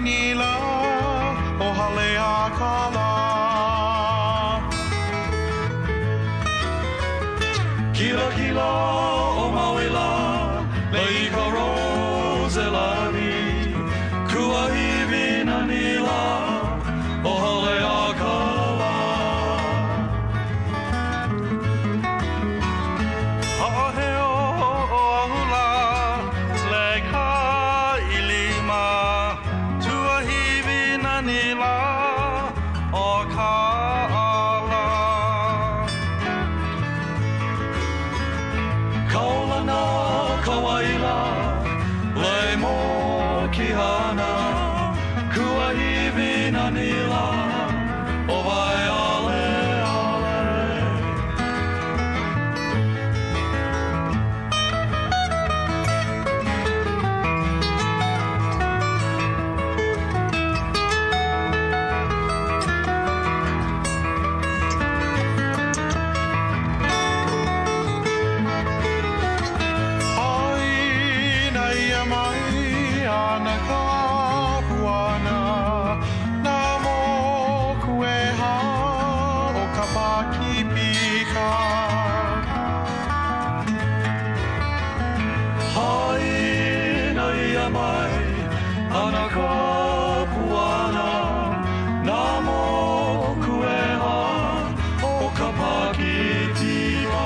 nila o hale a kala. Kila kila o mawela lei ka rose lani kua hivina nila o hale a kala. Ha'aheo o ahula leg ha ilima tua hivina nila o kala. Kaulana kawaila le mo kihana kua hivina nila o vai ale ale. Aina ia mai ana ka puana na mo kueha o ka pakipika. Aina ia mai ana ka puana na mo kueha o ka pakipika.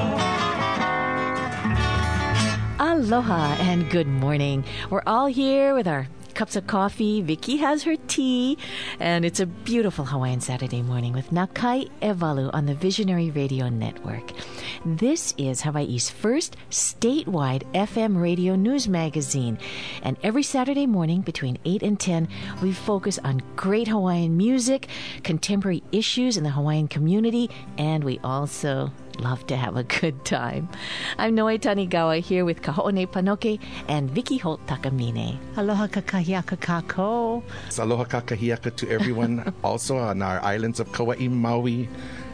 Aloha and good morning. We're all here with our cups of coffee. Vicky has her tea. And it's a beautiful Hawaiian Saturday morning with Nakai Evalu on the Visionary Radio Network. This is Hawaii's first statewide FM radio news magazine. And every Saturday morning between 8 and 10, we focus on great Hawaiian music, contemporary issues in the Hawaiian community, and we also love to have a good time. I'm Noe Tanigawa here with Kaho'one Panoke and Vicky Holt Takamine. Aloha kakahiaka kako. Aloha kakahiaka to everyone also on our islands of Kauai, Maui,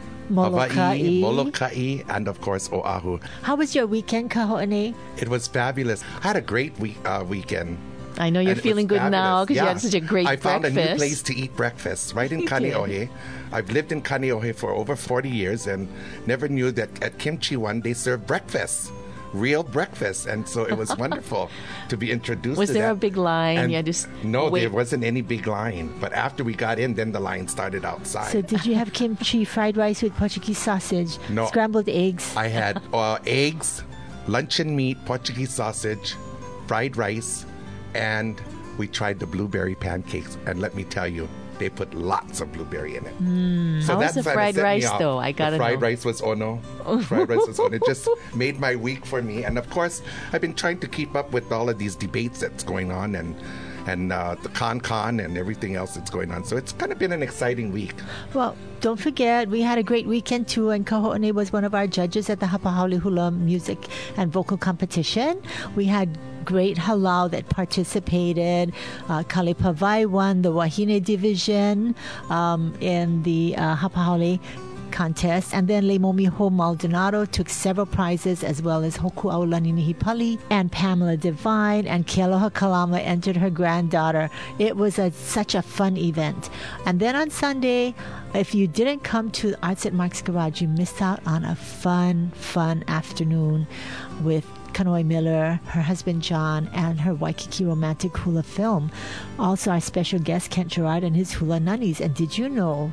Hawaii, Molokai, and of course Oahu. How was your weekend, Kaho'one? It was fabulous. I had a great weekend. I know you're feeling good now because you had such a great breakfast. I found a new place to eat breakfast right in Kaneohe. I've lived in Kaneohe for over 40 years and never knew that at Kimchi One they serve breakfast. Real breakfast, and so it was wonderful to be introduced was to there that. A big line? And yeah, just no, wait. There wasn't any big line. But after we got in, then the line started outside. So did you have kimchi, fried rice with Portuguese sausage, No. scrambled eggs? I had eggs, luncheon meat, Portuguese sausage, fried rice, and we tried the blueberry pancakes. And let me tell you, they put lots of blueberry in it. How was the fried rice, though? I gotta know. The fried rice was ono. Fried rice was ono. It just made my week for me. And of course, I've been trying to keep up with all of these debates that's going on and the con and everything else that's going on. So it's kind of been an exciting week. Well, don't forget, we had a great weekend too, and Kaho'one was one of our judges at the Hapahaole Hula Music and Vocal Competition. We had great halau that participated. Kale Pavai won the Wahine division in the Hapahaole contest, and then Leimomiho Maldonado took several prizes, as well as Hoku Aulani Nihipali and Pamela Devine, and Kealoha Kalama entered her granddaughter. It was such a fun event. And then on Sunday, if you didn't come to Arts at Mark's Garage, you missed out on a fun afternoon with Kanoe Miller, her husband John, and her Waikiki romantic hula film. Also our special guest Kent Gerard and his hula nannies. And did you know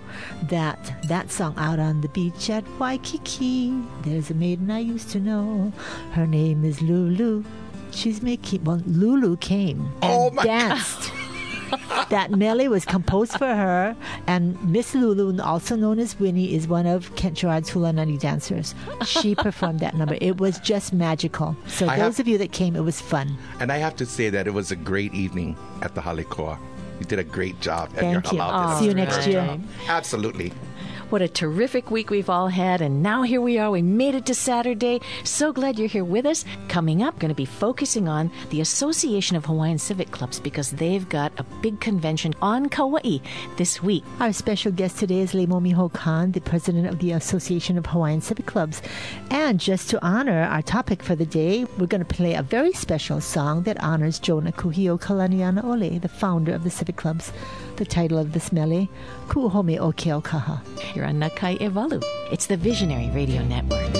that song, Out on the Beach at Waikiki, there's a maiden I used to know, her name is Lulu, she's making, well, Lulu came and danced. That mele was composed for her, and Miss Lulu, also known as Winnie, is one of Kent Gerard's hula nanny dancers. She performed that number. It was just magical. So those of you that came, it was fun. And I have to say that it was a great evening at the Halekoa. You did a great job at Thank your you. halau. See you next year. Absolutely. What a terrific week we've all had, and now here we are. We made it to Saturday. So glad you're here with us. Coming up, going to be focusing on the Association of Hawaiian Civic Clubs because they've got a big convention on Kauai this week. Our special guest today is Leimomiho Khan, the president of the Association of Hawaiian Civic Clubs. And just to honor our topic for the day, we're going to play a very special song that honors Jonah Kuhio Kalaniana Ole, the founder of the Civic Clubs. The title of this mele, Ku'uhome o Keaukaha. You're on Nakai Ewalu. It's the Visionary Radio Network.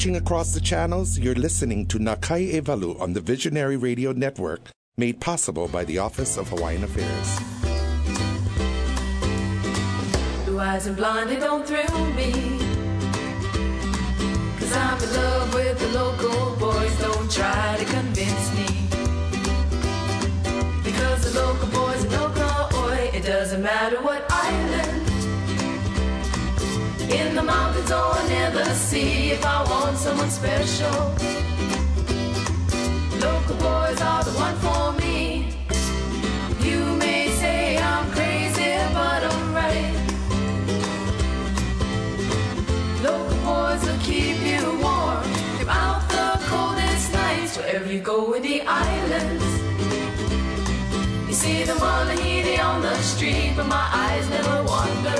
Reaching across the channels, you're listening to Nakai Evalu on the Visionary Radio Network, made possible by the Office of Hawaiian Affairs. Blue eyes and blonde, they don't thrill me, 'cause I'm in love with the local boys. Don't try to convince me, because the local boys are no oi. It doesn't matter what island, in the mountains or near the sea. If I want someone special, local boys are the one for me. You may say I'm crazy, but I'm right. Local boys will keep you warm throughout the coldest nights, wherever you go in the islands. You see the Malahiti on the street, but my eyes never wander,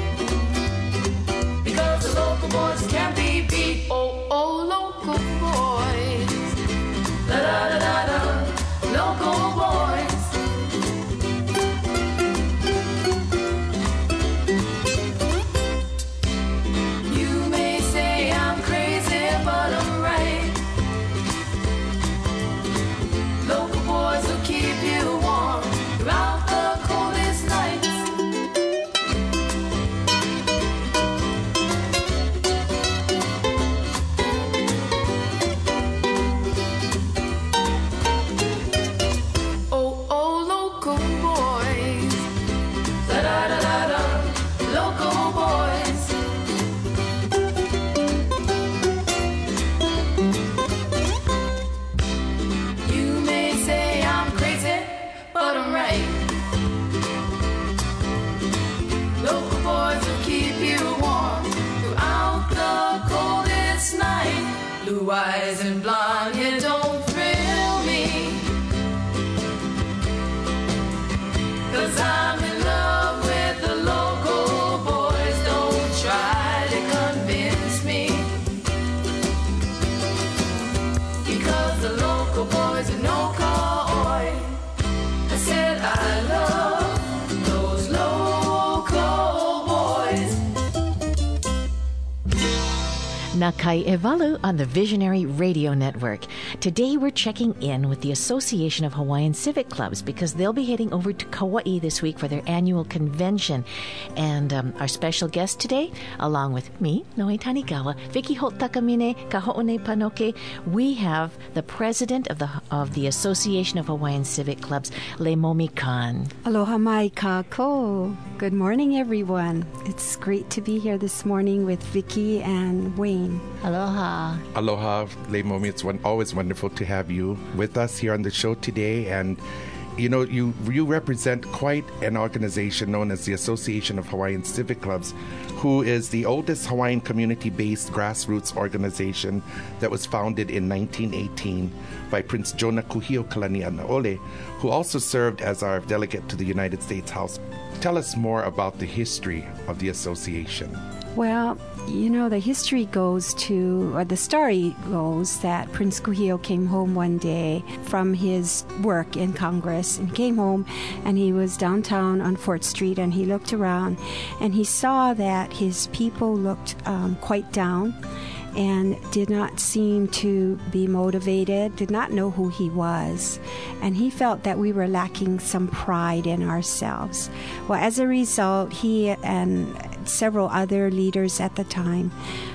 because the local boys can't be beat. Oh, oh, local boys. Da da da da da. Local boys. You may say I'm crazy, but I'm right. Local boys will keep you warm throughout the coldest nights. Blue eyes and blonde hair don't thrill me, 'cause I'm in love with the local boys. Don't try to convince me, because the local boys are no coy. I said I love those local boys. Nakai Evalu on the Visionary Radio Network. Today we're checking in with the Association of Hawaiian Civic Clubs, because they'll be heading over to Kauai this week for their annual convention. And our special guest today, along with me, Noe Tanigawa, Vicky Holt Takamine, Kaho'one Panoke, we have the president of the Association of Hawaiian Civic Clubs, Leimomi Khan. Aloha mai kako. Good morning, everyone. It's great to be here this morning with Vicky and Wayne. Aloha. Aloha, Leimomi. It's always wonderful to have you with us here on the show today. And, you know, you represent quite an organization known as the Association of Hawaiian Civic Clubs, who is the oldest Hawaiian community-based grassroots organization that was founded in 1918 by Prince Jonah Kuhio Kalanianaole, who also served as our delegate to the United States House. Tell us more about the history of the association. Well, you know, the history goes to, or the story goes, that Prince Kuhio came home one day from his work in Congress, and came home and he was downtown on 4th Street, and he looked around and he saw that his people looked quite down and did not seem to be motivated, did not know who he was. And he felt that we were lacking some pride in ourselves. Well, as a result, he and several other leaders at the time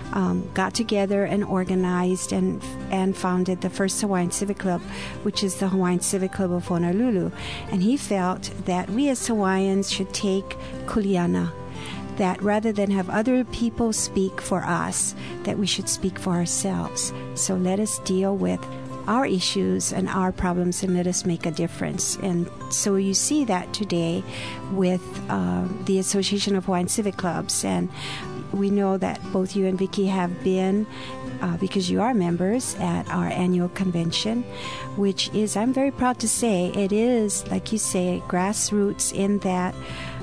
got together and organized and founded the first Hawaiian Civic Club, which is the Hawaiian Civic Club of Honolulu. And he felt that we as Hawaiians should take kuleana, that rather than have other people speak for us, that we should speak for ourselves. So let us deal with our issues and our problems, and let us make a difference. And so you see that today with the Association of Hawaiian Civic Clubs. And we know that both you and Vicky have been, because you are members, at our annual convention, which is, I'm very proud to say, it is, like you say, grassroots, in that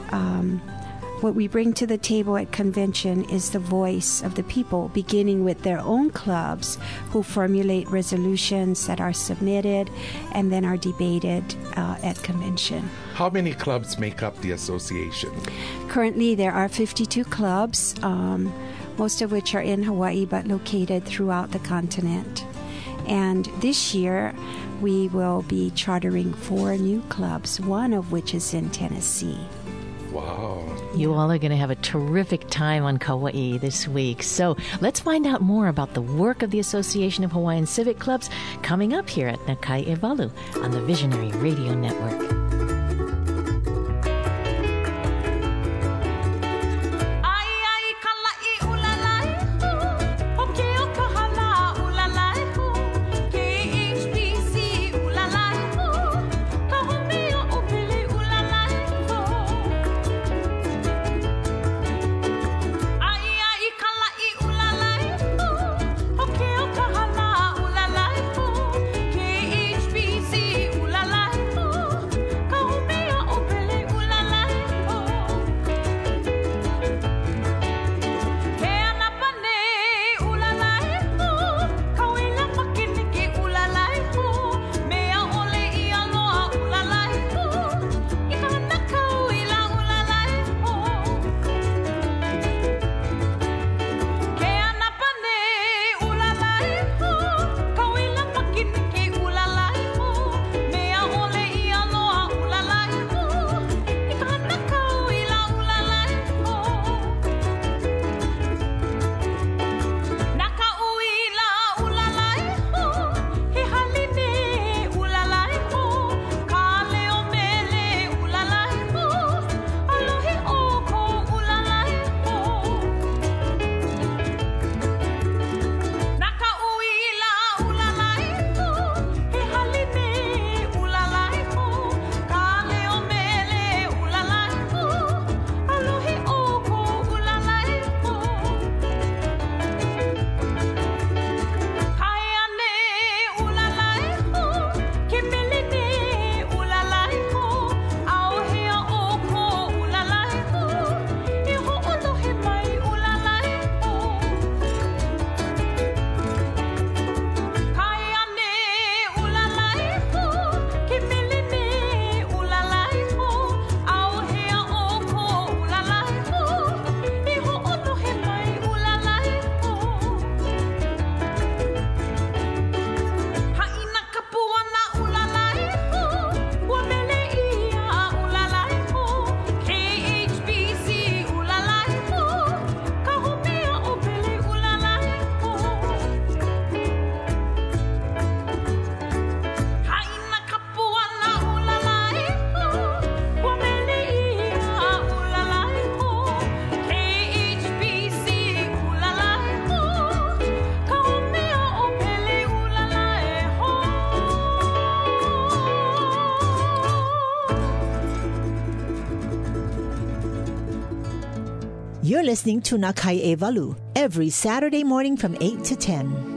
what we bring to the table at convention is the voice of the people, beginning with their own clubs, who formulate resolutions that are submitted and then are debated at convention. How many clubs make up the association? Currently, there are 52 clubs. most of which are in Hawaii but located throughout the continent. And this year, we will be chartering 4 new clubs, one of which is in Tennessee. Wow. You all are going to have a terrific time on Kauai this week. So let's find out more about the work of the Association of Hawaiian Civic Clubs coming up here at Nakai Ewalu on the Visionary Radio Network. You're listening to Nakai Ewalu every Saturday morning from 8 to 10.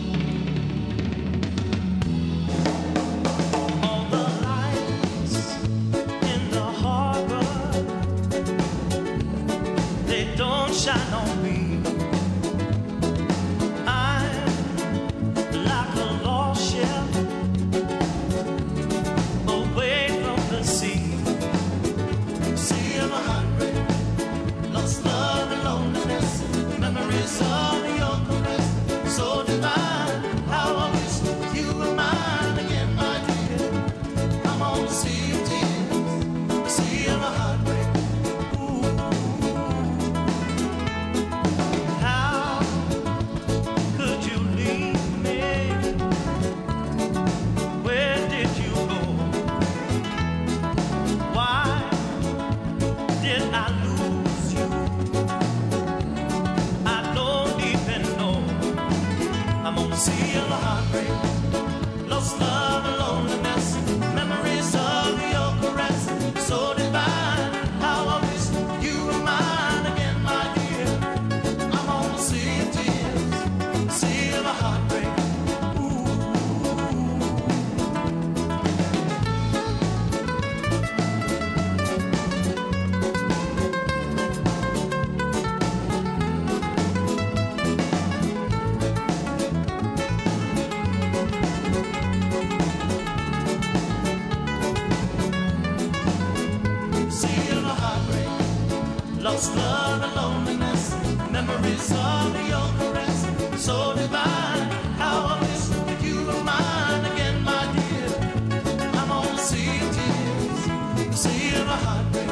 All the lights memories of your caress, so divine. How I wish that you were mine again, my dear. I'm on the sea of tears, the sea of a heartbreak.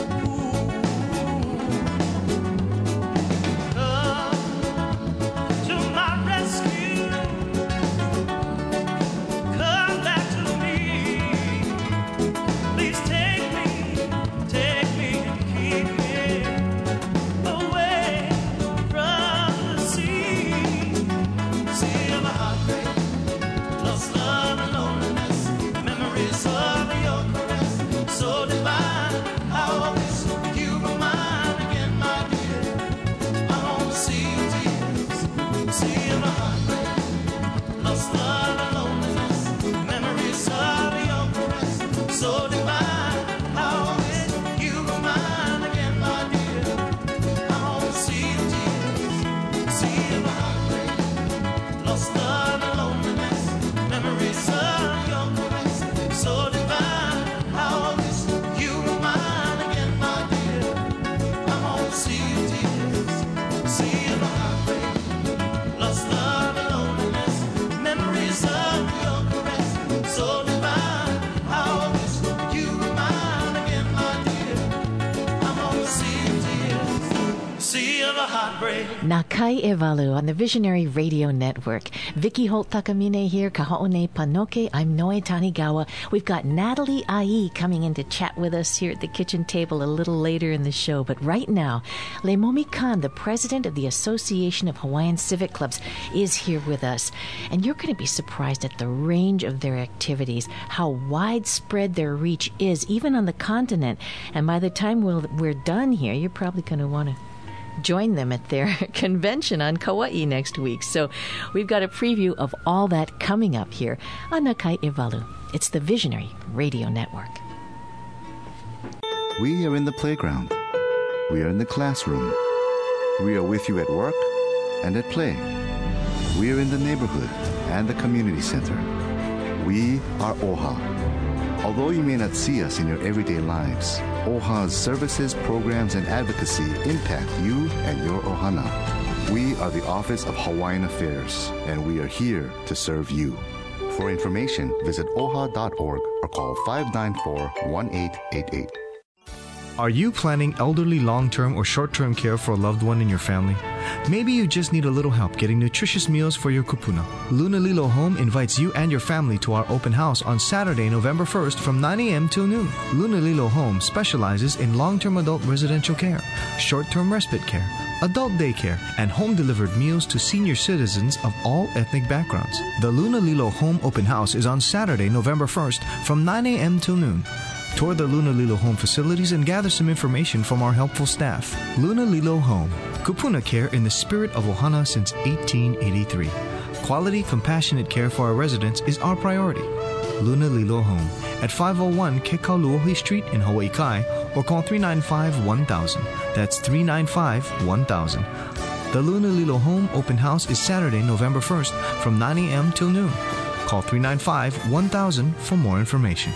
Nakai Evalu on the Visionary Radio Network. Vicky Holt Takamine here, Kaho'one Panoke. I'm Noe Tanigawa. We've got Natalie Ai coming in to chat with us here at the kitchen table a little later in the show. But right now, Leimomi Khan, the president of the Association of Hawaiian Civic Clubs, is here with us. And you're going to be surprised at the range of their activities, how widespread their reach is, even on the continent. And by the time we're done here, you're probably going to want to join them at their convention on Kauai next week. So we've got a preview of all that coming up here on Nakai Evalu. It's the Visionary Radio Network. We are in the playground. We are in the classroom. We are with you at work and at play. We are in the neighborhood and the community center. We are OHA. Although you may not see us in your everyday lives, OHA's services, programs, and advocacy impact you and your ohana. We are the Office of Hawaiian Affairs, and we are here to serve you. For information, visit oha.org or call 594-1888. Are you planning elderly long-term or short-term care for a loved one in your family? Maybe you just need a little help getting nutritious meals for your kupuna. Luna Lilo Home invites you and your family to our open house on Saturday, November 1st from 9 a.m. till noon. Luna Lilo Home specializes in long-term adult residential care, short-term respite care, adult daycare, and home-delivered meals to senior citizens of all ethnic backgrounds. The Luna Lilo Home open house is on Saturday, November 1st from 9 a.m. till noon. Tour the Luna Lilo Home facilities and gather some information from our helpful staff. Luna Lilo Home. Kupuna care in the spirit of Ohana since 1883. Quality, compassionate care for our residents is our priority. Luna Lilo Home at 501 Kekaluohi Street in Hawaii Kai or call 395-1000. That's 395-1000. The Luna Lilo Home open house is Saturday, November 1st from 9 a.m. till noon. Call 395-1000 for more information.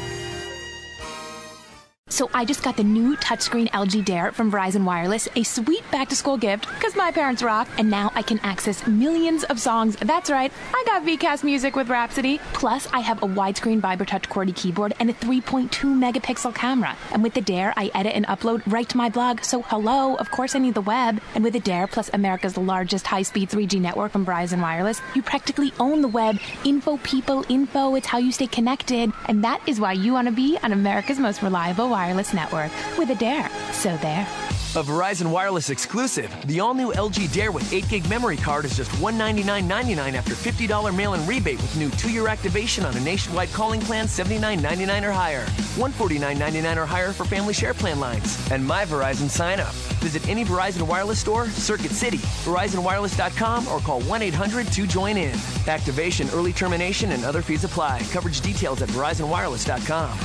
So I just got the new touchscreen LG Dare from Verizon Wireless, a sweet back-to-school gift because my parents rock, and now I can access millions of songs. That's right, I got VCast Music with Rhapsody. Plus, I have a widescreen ViberTouch QWERTY keyboard and a 3.2 megapixel camera. And with the Dare, I edit and upload right to my blog. So hello, of course I need the web. And with the Dare plus America's largest high-speed 3G network from Verizon Wireless, you practically own the web. Info, people, info, it's how you stay connected. And that is why you want to be on America's most reliable wireless network with a Dare. So there. A Verizon Wireless exclusive. The all-new LG Dare with 8 gig memory card is just $199.99 after $50 mail-in rebate with new 2-year activation on a nationwide calling plan $79.99 or higher. $149.99 or higher for family share plan lines. And My Verizon sign-up. Visit any Verizon Wireless store, Circuit City, VerizonWireless.com, or call 1-800-2-JOIN-IN. Activation, early termination, and other fees apply. Coverage details at VerizonWireless.com.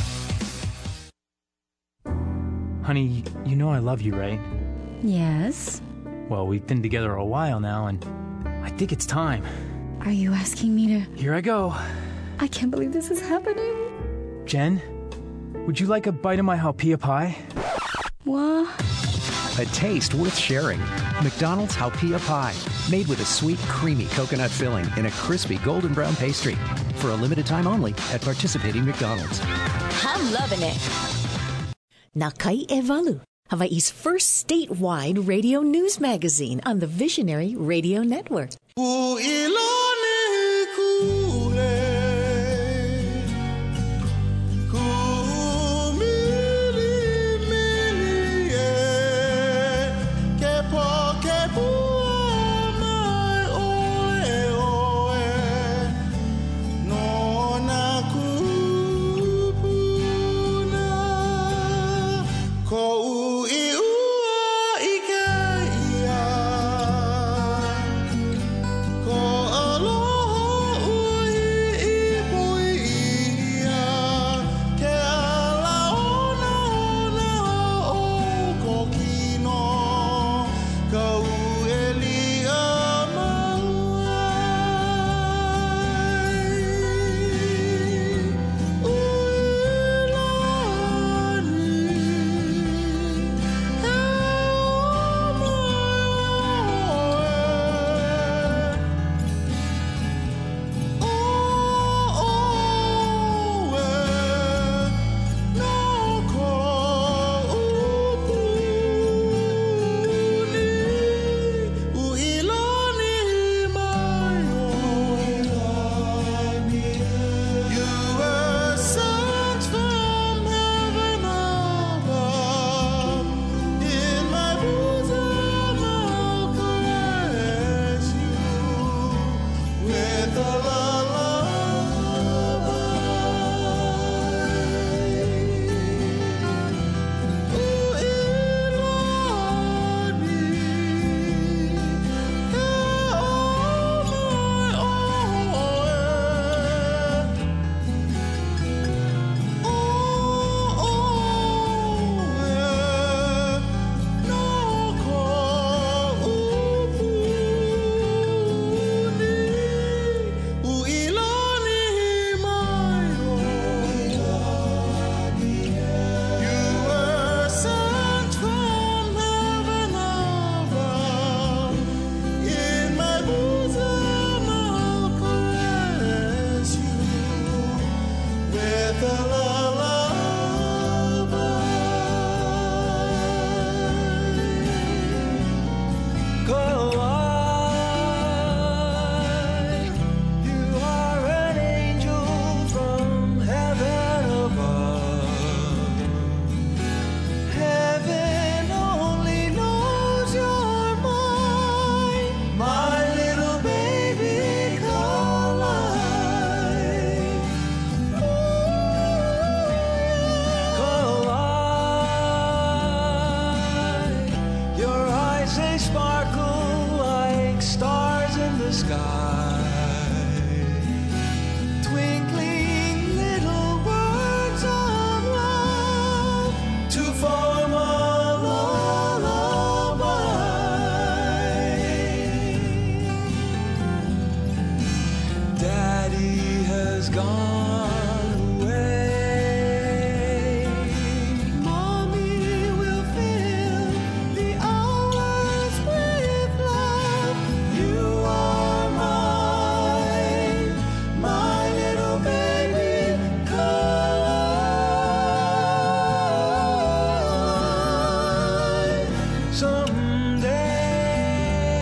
Honey, you know I love you, right? Yes. Well, we've been together a while now, and I think it's time. Are you asking me to... Here I go. I can't believe this is happening. Jen, would you like a bite of my haupia pie? What? A taste worth sharing. McDonald's Haupia Pie, made with a sweet, creamy coconut filling in a crispy golden brown pastry. For a limited time only at participating McDonald's. I'm loving it. Nakai Evalu, Hawaii's first statewide radio news magazine on the Visionary Radio Network.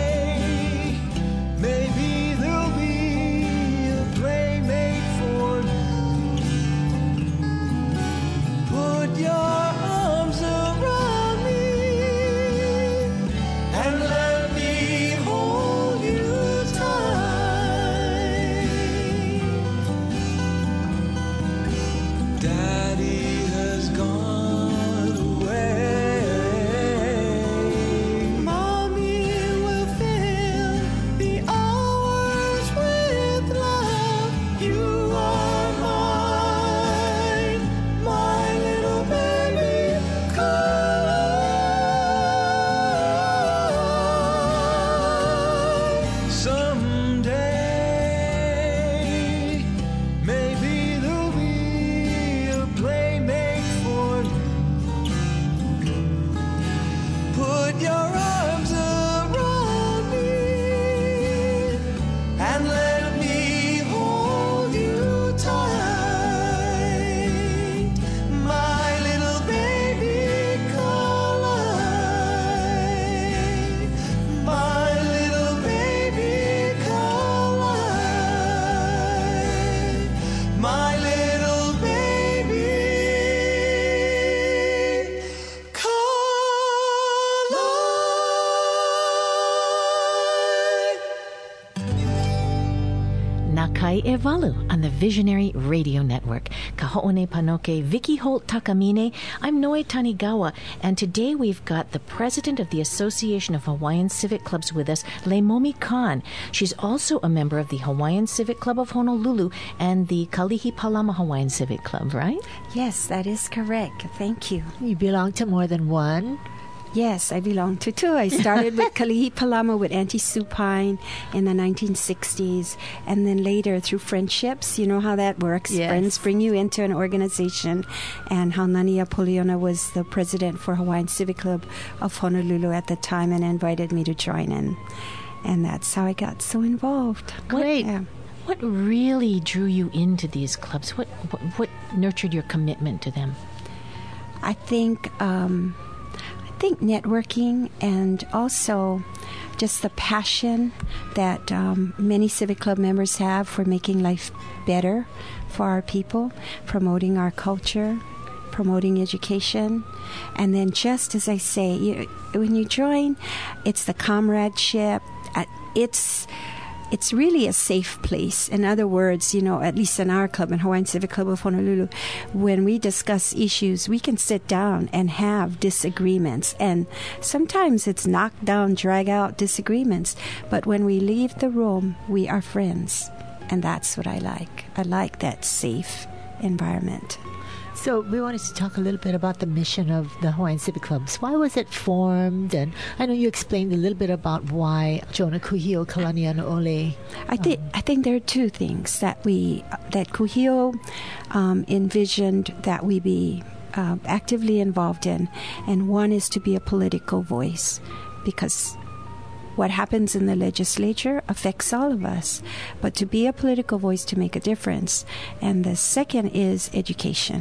Maybe there'll be a playmate for me. Nakai Evalu on the Visionary Radio Network. Kaho'one Panoke, Vicky Holt Takamine. I'm Noe Tanigawa, and today we've got the president of the Association of Hawaiian Civic Clubs with us, Leimomi Khan. She's also a member of the Hawaiian Civic Club of Honolulu and the Kalihi Palama Hawaiian Civic Club, right? Yes, that is correct. Thank you. You belong to more than one? Yes, I belong to two. I started with Kalihi Palama with Auntie Supine in the 1960s, and then later through friendships. You know how that works. Yes. Friends bring you into an organization, and Haunani Apoliona was the president for Hawaiian Civic Club of Honolulu at the time and invited me to join in. And that's how I got so involved. Great. What really drew you into these clubs? What nurtured your commitment to them? I think networking, and also just the passion that many Civic Club members have for making life better for our people, promoting our culture, promoting education. And then just as I say, when you join, it's the comradeship. It's really a safe place. In other words, at least in our club, in Hawaiian Civic Club of Honolulu, when we discuss issues, we can sit down and have disagreements. And sometimes it's knock down, drag out disagreements. But when we leave the room, we are friends. And that's what I like. I like that safe environment. So we wanted to talk a little bit about the mission of the Hawaiian Civic Clubs. Why was it formed? And I know you explained a little bit about why Jonah Kuhio Kalaniana Ole. I think there are two things that Kuhio envisioned that we be actively involved in, and one is to be a political voice, because what happens in the legislature affects all of us, but to be a political voice to make a difference. And the second is education.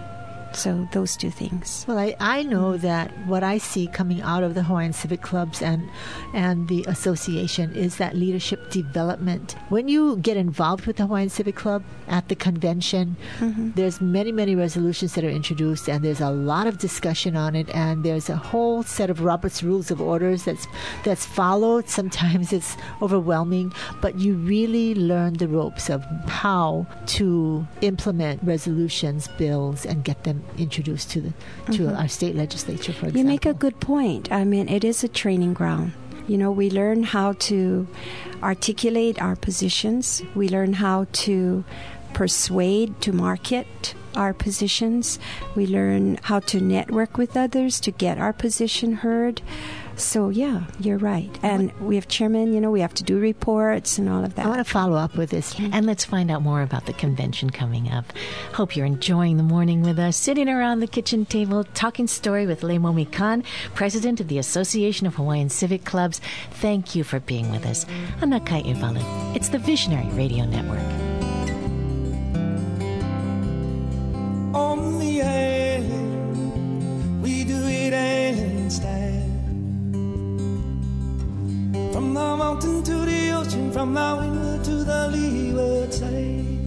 So those two things. Well, I know that what I see coming out of the Hawaiian Civic Clubs and the association is that leadership development. When you get involved with the Hawaiian Civic Club at the convention, there's many, many resolutions that are introduced, and there's a lot of discussion on it, and there's a whole set of Robert's Rules of Orders that's followed. Sometimes it's overwhelming, but you really learn the ropes of how to implement resolutions, bills, and get them introduced to our state legislature, for example. You make a good point. I mean, it is a training ground. We learn how to articulate our positions. We learn how to persuade, to market our positions. We learn how to network with others to get our position heard. So, yeah, you're right. And we have chairman, we have to do reports and all of that. I want to follow up with this. And let's find out more about the convention coming up. Hope you're enjoying the morning with us, sitting around the kitchen table, talking story with Leimomi Khan, president of the Association of Hawaiian Civic Clubs. Thank you for being with us on Nakai Evalu. It's the Visionary Radio Network. On the island, we do it island style. From the mountain to the ocean, from the windward to the leeward side.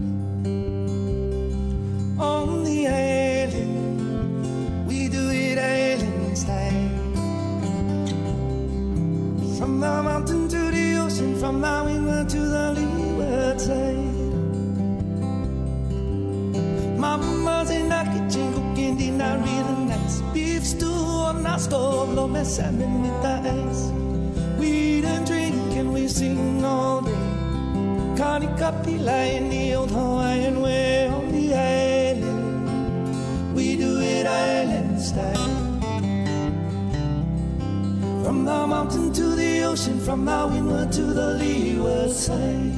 On the island, we do it island style. From the mountain to the ocean, from the windward to the leeward side. Mama's in the kitchen cooking dinner real nice. Beef stew on the stove, low me salmon with the ice. We don't drink and we sing all day. Kanikapila in the old Hawaiian way. On the island, we do it island style. From the mountain to the ocean, from the windward to the leeward side.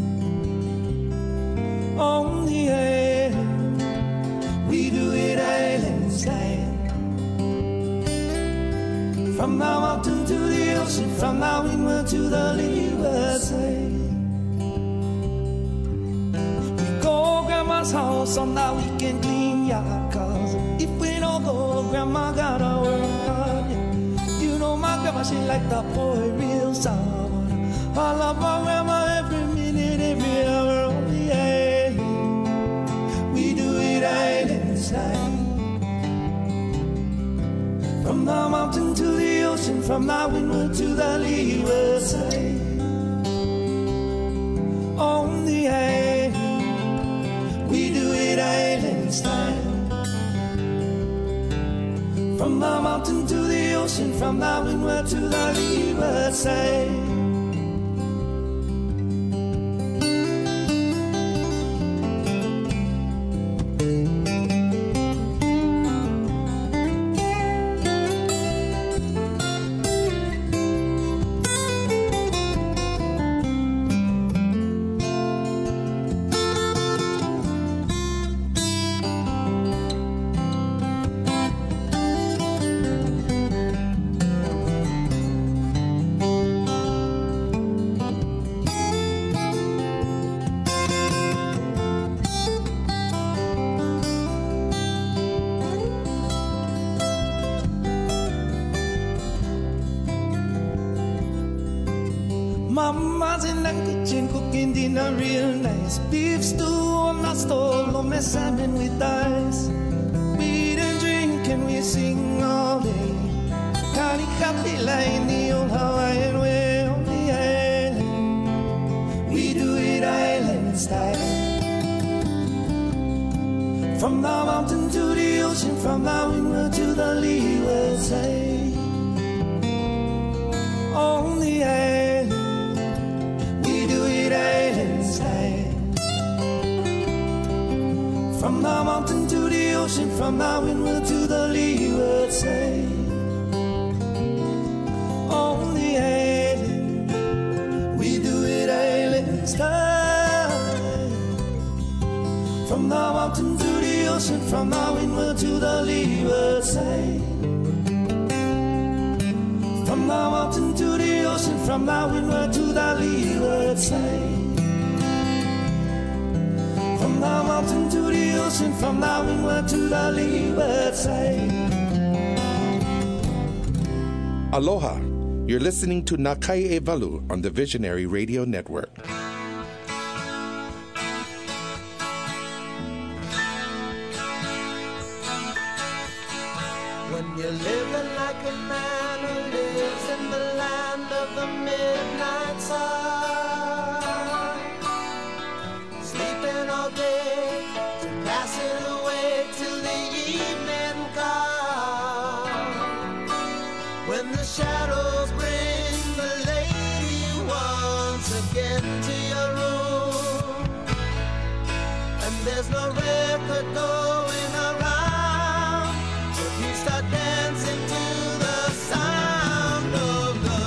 On the island, we do it island style. From the mountain to the ocean, from the windward to the leeward side. We go grandma's house on the weekend, clean yard, cause if we don't go, grandma gotta work hard. Yeah. My grandma, she like the boy real sour. I love my grandma every minute, every hour. On the island, we do it island style. From the mountain to the ocean, from the windward to the leeward side. On the island. island style. From the mountain to the ocean, from the windward to the leeward side. Mama's in the kitchen cooking dinner real nice. Beef stew on the stove, on my salmon with ice. We eat and drink and we sing all day. Kali Kapila in the old Hawaiian way on the island. We do it island style. From the mountain to the ocean, from the windward to the leeward side. On the island, island style. From the mountain to the ocean, from the windward to the leeward side. On the island, we do it island style. From the mountain to the ocean, from the windward to the leeward side. From the mountain to the ocean, from the windward to the leeward side. From the mountain to the ocean, from the windward to the leeward side. Aloha. You're listening to Nakai Evalu on the Visionary Radio Network. When you're living like a man who lives in the land of the midnight sun, sleeping all day, passing away till the evening comes. When the shadows bring the lady once again to your room, and there's no record going around, if you start dancing to the sound of the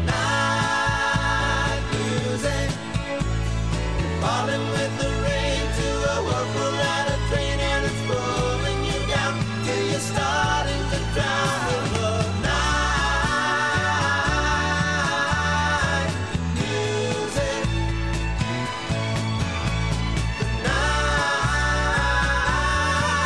night music, falling with the rain to a work or ride a train, and it's pulling you down till you're starting to drown in the night music. The night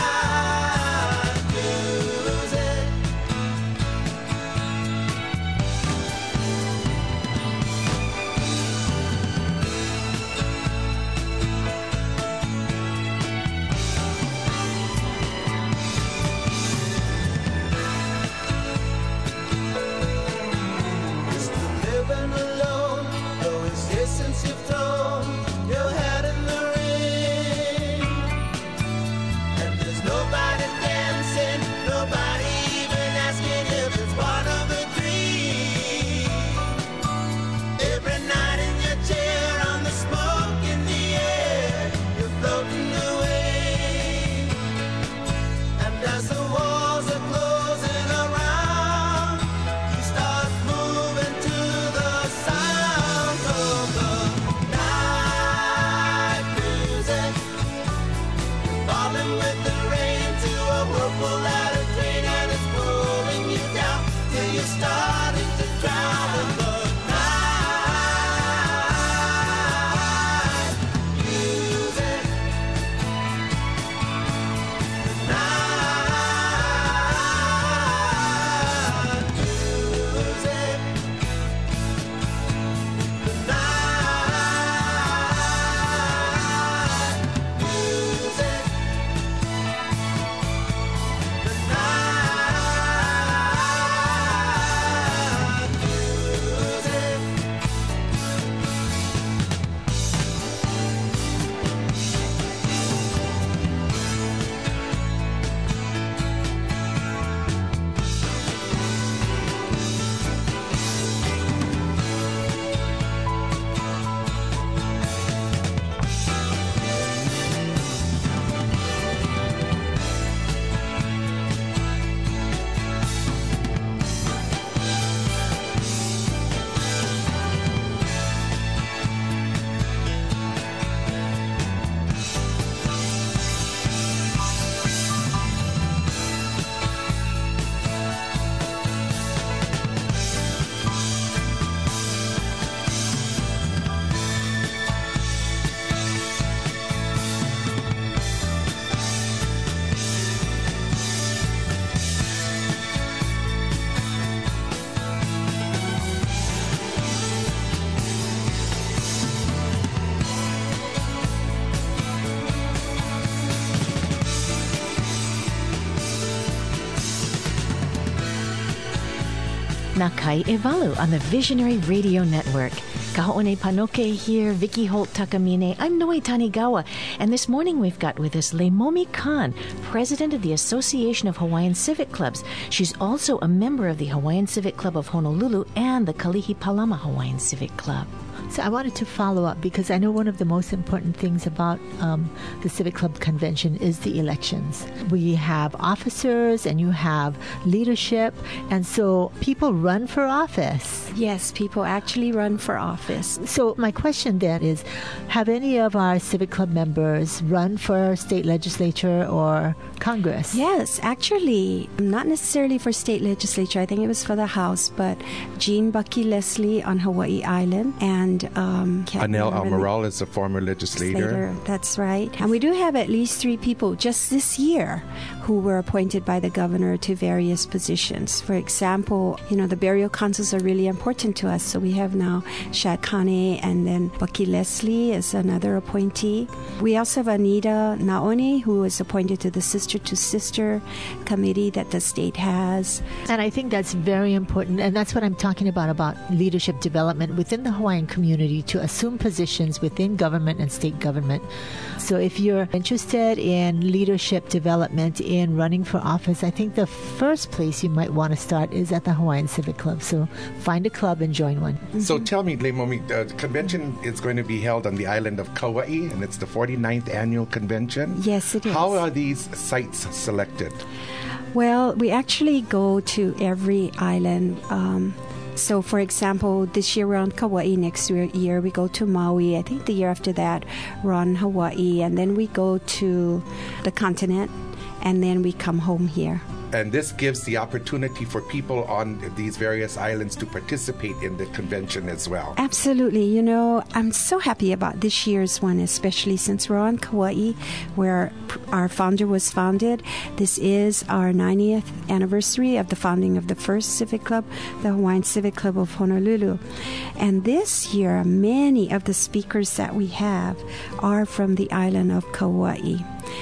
Nakai Evalu on the Visionary Radio Network. Kaho'one Panoke here, Vicky Holt Takamine. I'm Noe Tanigawa, and this morning we've got with us Leimomi Khan, president of the Association of Hawaiian Civic Clubs. She's also a member of the Hawaiian Civic Club of Honolulu and the Kalihi Palama Hawaiian Civic Club. So I wanted to follow up because I know one of the most important things about the Civic Club Convention is the elections. We have officers and you have leadership, and so people run for office. Yes, people actually run for office. So my question then is, have any of our Civic Club members run for state legislature or Congress? Yes, actually, not necessarily for state legislature. I think it was for the House, but Jean Bucky Leslie on Hawaii Island and Anel Almaral is a former legislator. That's right. And we do have at least 3 people just this year who were appointed by the governor to various positions. For example, the burial councils are really important to us. So we have now Shad Kane, and then Bucky Leslie is another appointee. We also have Anita Naoni, who is appointed to the Sister to Sister committee that the state has. And I think that's very important. And that's what I'm talking about leadership development within the Hawaiian community to assume positions within government and state government. So if you're interested in leadership development in running for office, I think the first place you might want to start is at the Hawaiian Civic Club. So find a club and join one. Mm-hmm. So tell me, Leimomi, the convention is going to be held on the island of Kauai, and it's the 49th annual convention. Yes, it is. How are these sites selected? Well, we actually go to every island. So, for example, this year we're on Kauai. Next year we go to Maui. I think the year after that we're on Hawaii. And then we go to the continent. And then we come home here. And this gives the opportunity for people on these various islands to participate in the convention as well. Absolutely. I'm so happy about this year's one, especially since we're on Kauai, where our founder was founded. This is our 90th anniversary of the founding of the first Civic Club, the Hawaiian Civic Club of Honolulu. And this year, many of the speakers that we have are from the island of Kauai.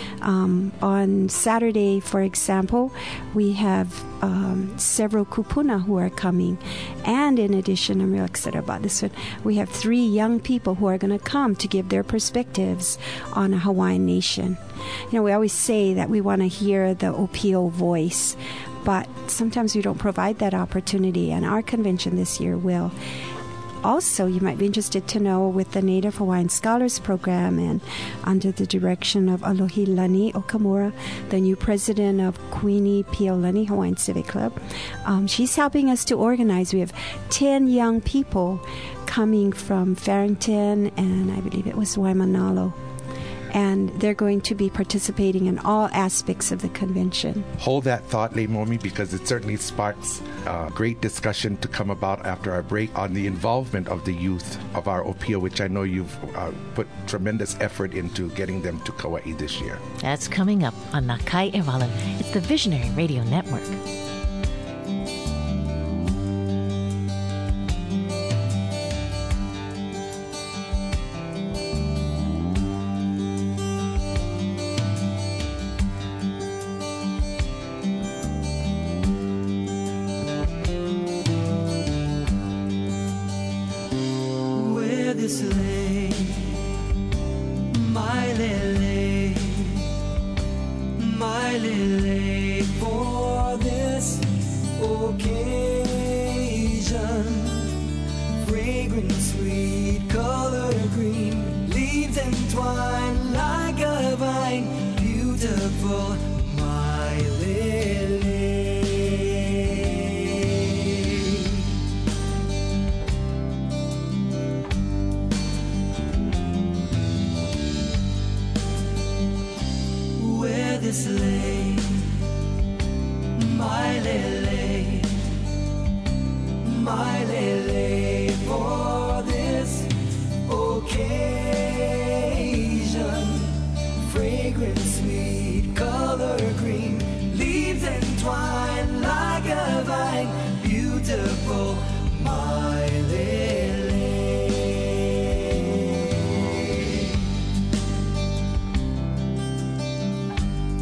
On Saturday, for example, we have several kupuna who are coming. And in addition, I'm real excited about this one, we have 3 young people who are going to come to give their perspectives on a Hawaiian nation. We always say that we want to hear the Opio voice, but sometimes we don't provide that opportunity, and our convention this year will. Also, you might be interested to know with the Native Hawaiian Scholars Program and under the direction of Alohi Lani Okamura, the new president of Queenie Piolani Hawaiian Civic Club. She's helping us to organize. We have 10 young people coming from Farrington and I believe it was Waimanalo. And they're going to be participating in all aspects of the convention. Hold that thought, Leimomi, because it certainly sparks great discussion to come about after our break on the involvement of the youth of our Opio, which I know you've put tremendous effort into getting them to Kauai this year. That's coming up on Nakai Evalu. It's the Visionary Radio Network.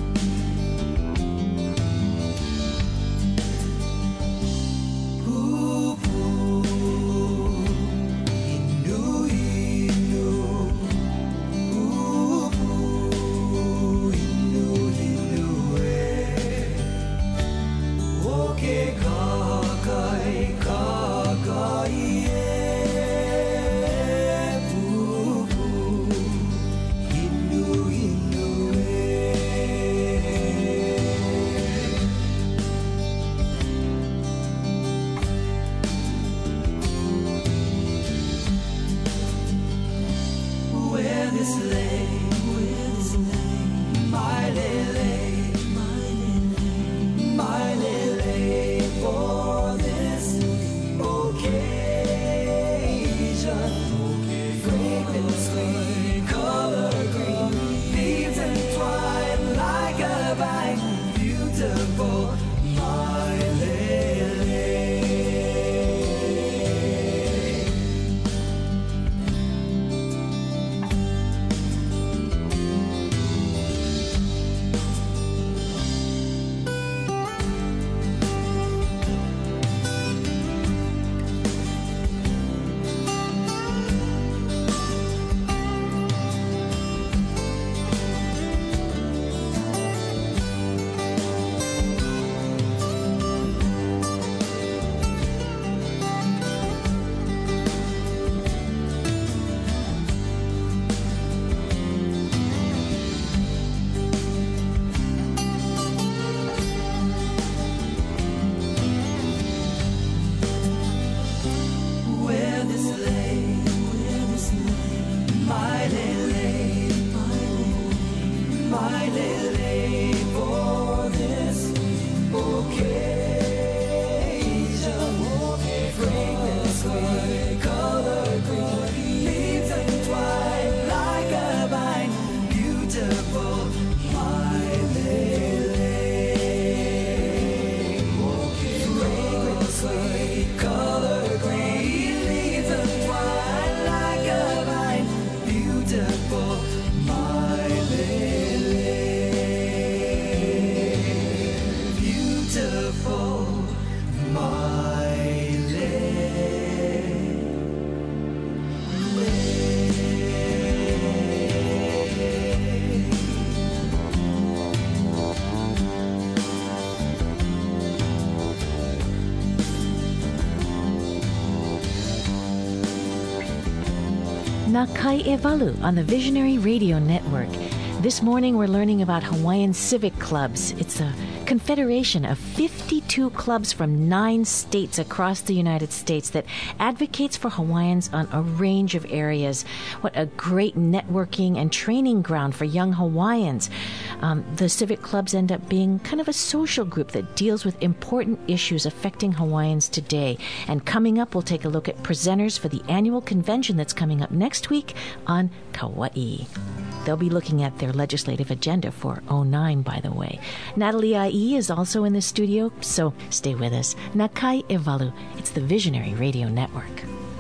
Ooh. Nakai Evalu on the Visionary Radio Network. This morning we're learning about Hawaiian Civic Clubs. It's a confederation of 52 clubs from 9 states across the United States that advocates for Hawaiians on a range of areas. What a great networking and training ground for young Hawaiians. The civic clubs end up being kind of a social group that deals with important issues affecting Hawaiians today. And coming up, we'll take a look at presenters for the annual convention that's coming up next week on Kauai. They'll be looking at their legislative agenda for 09, by the way. Natalie I.E. is also in the studio, so stay with us. Nakai Evalu. It's the Visionary Radio Network.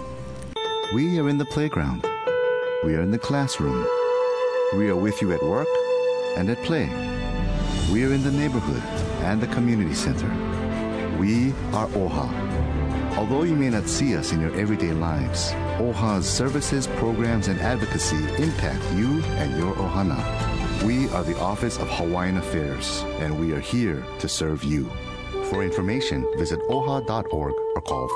We are in the playground. We are in the classroom. We are with you at work and at play. We are in the neighborhood and the community center. We are OHA. Although you may not see us in your everyday lives, OHA's services, programs, and advocacy impact you and your ohana. We are the Office of Hawaiian Affairs, and we are here to serve you. For information, visit oha.org or call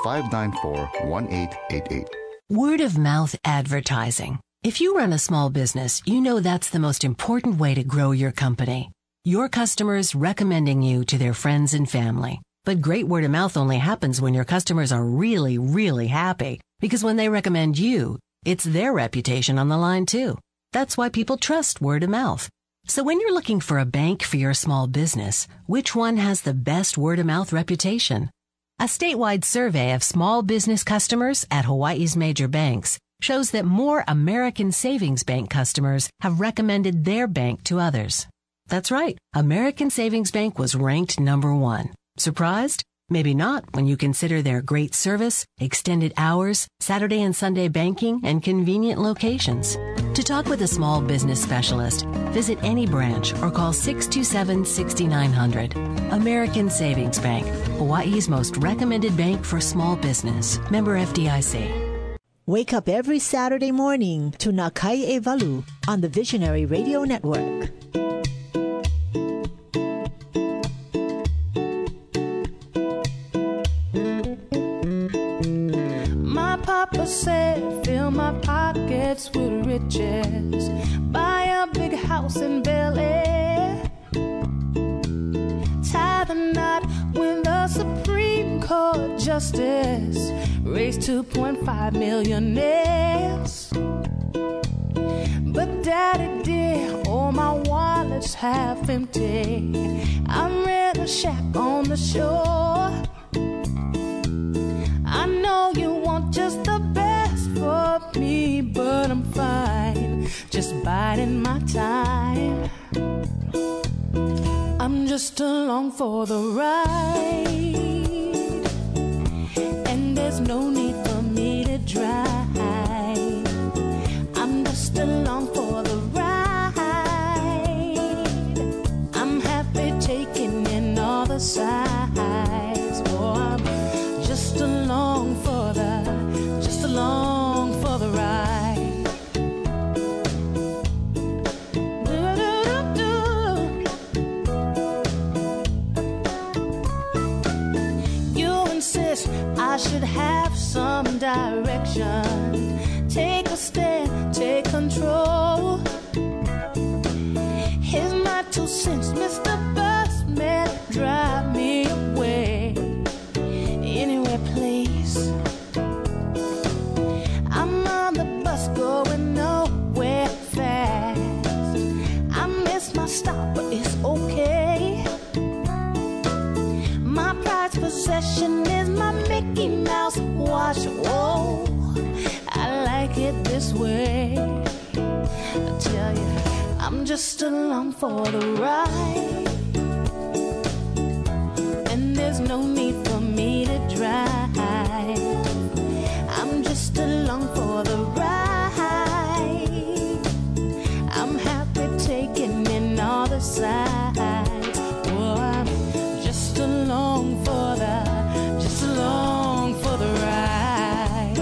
594-1888. Word of mouth advertising. If you run a small business, you know that's the most important way to grow your company. Your customers recommending you to their friends and family. But great word of mouth only happens when your customers are really, really happy. Because when they recommend you, it's their reputation on the line too. That's why people trust word of mouth. So when you're looking for a bank for your small business, which one has the best word of mouth reputation? A statewide survey of small business customers at Hawaii's major banks shows that more American Savings Bank customers have recommended their bank to others. That's right. American Savings Bank was ranked number 1. Surprised? Maybe not when you consider their great service, extended hours, Saturday and Sunday banking, and convenient locations. To talk with a small business specialist, visit any branch or call 627-6900. American Savings Bank, Hawaii's most recommended bank for small business. Member FDIC. Wake up every Saturday morning to Nakai Evalu on the Visionary Radio Network. Papa said, fill my pockets with riches, buy a big house in Bel Air, tie the knot with a Supreme Court justice, raise 2.5 millionaires. But Daddy dear, all my wallet's half empty. I rent a shack on the shore. I know you want just the best for me, but I'm fine, just biding my time. I'm just along for the ride, and there's no need for me to drive. I'm just along for the ride. I'm happy taking in all the sights. Oh, I'm just along for the ride. You insist I should have some direction. Take a stand, take control. Here's my 2 cents, Mr. Busman, drive me away. Anywhere, please. I'm on the bus going nowhere fast. I missed my stop, but it's okay. My prized possession is my Mickey Mouse watch. Whoa, I like it this way. I tell you, I'm just along for the ride, and there's no need for me to drive. I'm just along for the ride. I'm happy taking in all the sights. Oh, I'm just along for the ride.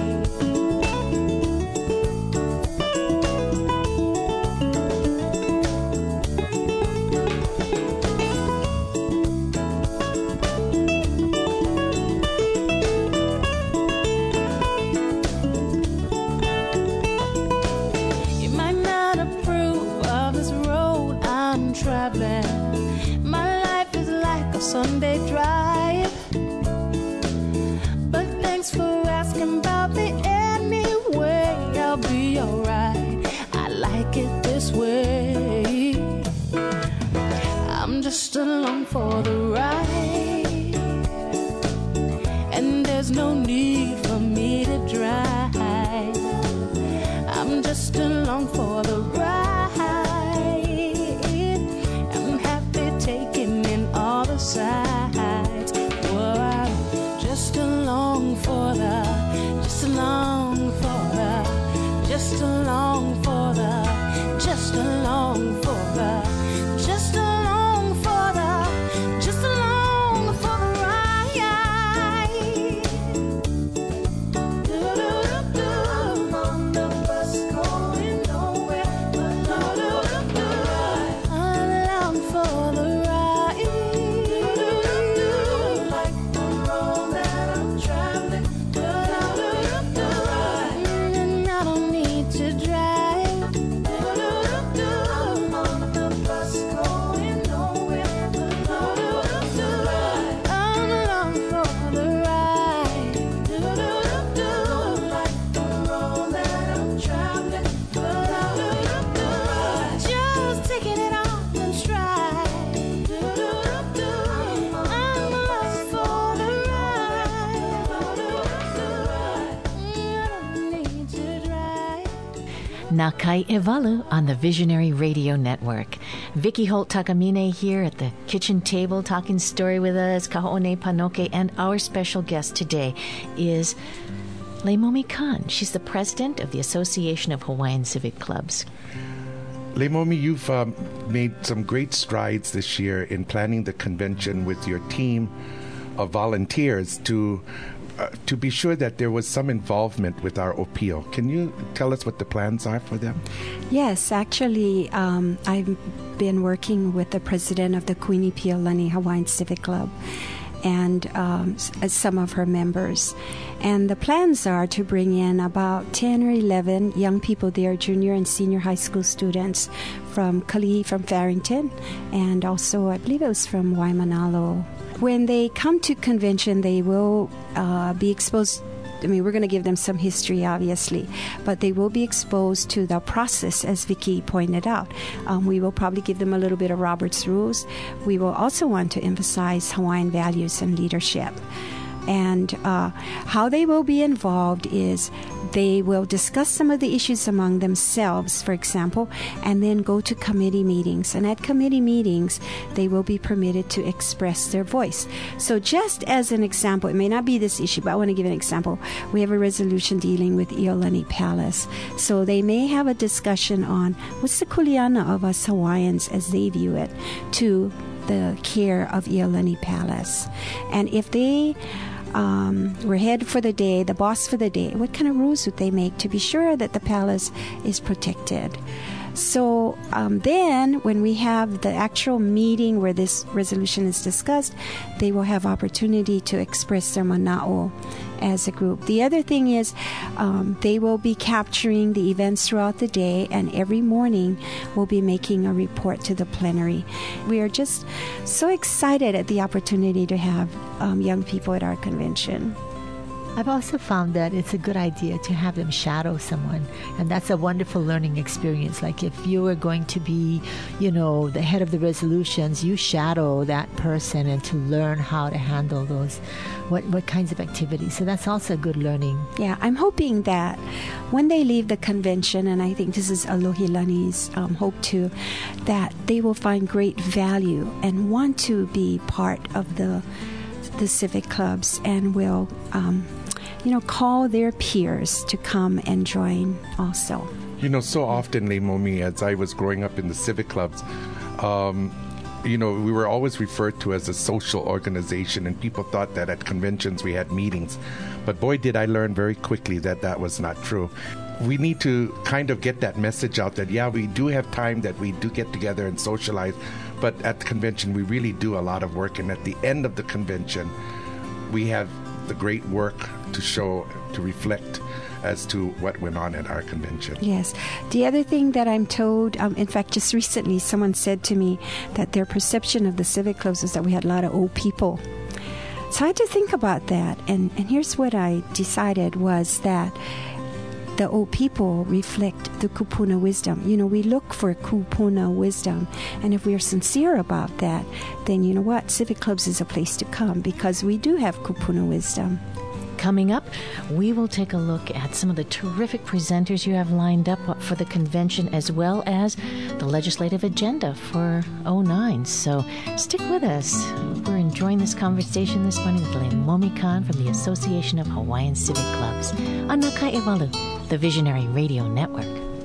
I'm traveling. My life is like a Sunday drive. But thanks for asking about me anyway. I'll be alright. I like it this way. I'm just along for the ride, and there's no need for me to drive. I'm just along for the ride. I'm happy taking in all the sights. Well, I'm just along for the, just along for the, just along for the, just along for the. Just along for the, just along for the ride. Do-do-do-do. I'm on the bus going nowhere. Do-do-do-do. Along for the ride. Do-do-do-do. Like the road that I'm traveling. Do-do-do-do. And I don't need to drive. Do-do-do-do. I'm on the bus going nowhere. Do-do-do-do. I'm along for the ride. Do-do-do-do. Like the road that I'm traveling. Do-do-do-do. Just taking it on in stride. Do-do-do-do. I'm along for the ride. I don't need to drive. Nakai Evalu on the Visionary Radio Network. Vicky Holt Takamine here at the kitchen table talking story with us, Kaho'one Panoke, and our special guest today is Leimomi Khan. She's the president of the Association of Hawaiian Civic Clubs. Leimomi, you've made some great strides this year in planning the convention with your team of volunteers to be sure that there was some involvement with our OPIO. Can you tell us what the plans are for them? Yes, actually, I've been working with the president of the Kuini Piolani Hawaiian Civic Club and some of her members. And the plans are to bring in about 10 or 11 young people there, junior and senior high school students from Kalihi, from Farrington, and also I believe it was from Waimanalo. When they come to convention, they will be exposed. I mean, we're going to give them some history, obviously, but they will be exposed to the process, as Vicky pointed out. We will probably give them a little bit of Robert's Rules. We will also want to emphasize Hawaiian values and leadership. And how they will be involved is they will discuss some of the issues among themselves, for example, and then go to committee meetings. And at committee meetings, they will be permitted to express their voice. So just as an example, it may not be this issue, but I want to give an example. We have a resolution dealing with Iolani Palace. So they may have a discussion on what's the kuleana of us Hawaiians as they view it to the care of Iolani Palace. And if they were head for the day, the boss for the day, what kind of rules would they make to be sure that the palace is protected? So then when we have the actual meeting where this resolution is discussed, they will have opportunity to express their mana'o as a group. The other thing is they will be capturing the events throughout the day, and every morning we'll be making a report to the plenary. We are just so excited at the opportunity to have young people at our convention. I've also found that it's a good idea to have them shadow someone, and that's a wonderful learning experience. Like if you were going to be, the head of the resolutions, you shadow that person and to learn how to handle those, what kinds of activities. So that's also good learning. Yeah, I'm hoping that when they leave the convention, and I think this is Alohilani's hope too, that they will find great value and want to be part of the civic clubs and will call their peers to come and join also. So often, Leimomi, as I was growing up in the civic clubs, we were always referred to as a social organization, and people thought that at conventions we had meetings. But boy, did I learn very quickly that was not true. We need to kind of get that message out that, yeah, we do have time that we do get together and socialize, but at the convention we really do a lot of work, and at the end of the convention we have the great work to show, to reflect as to what went on at our convention. Yes. The other thing that I'm told, in fact, just recently, someone said to me that their perception of the civic clubs was that we had a lot of old people. So I had to think about that. And here's what I decided was that the old people reflect the kupuna wisdom. You know, we look for kupuna wisdom. And if we are sincere about that, then you know what? Civic clubs is a place to come because we do have kupuna wisdom. Coming up, we will take a look at some of the terrific presenters you have lined up for the convention, as well as the legislative agenda for 09. So stick with us. We're enjoying this conversation this morning with Leimomi Khan from the Association of Hawaiian Civic Clubs on Nakai Ewalu, the Visionary Radio Network.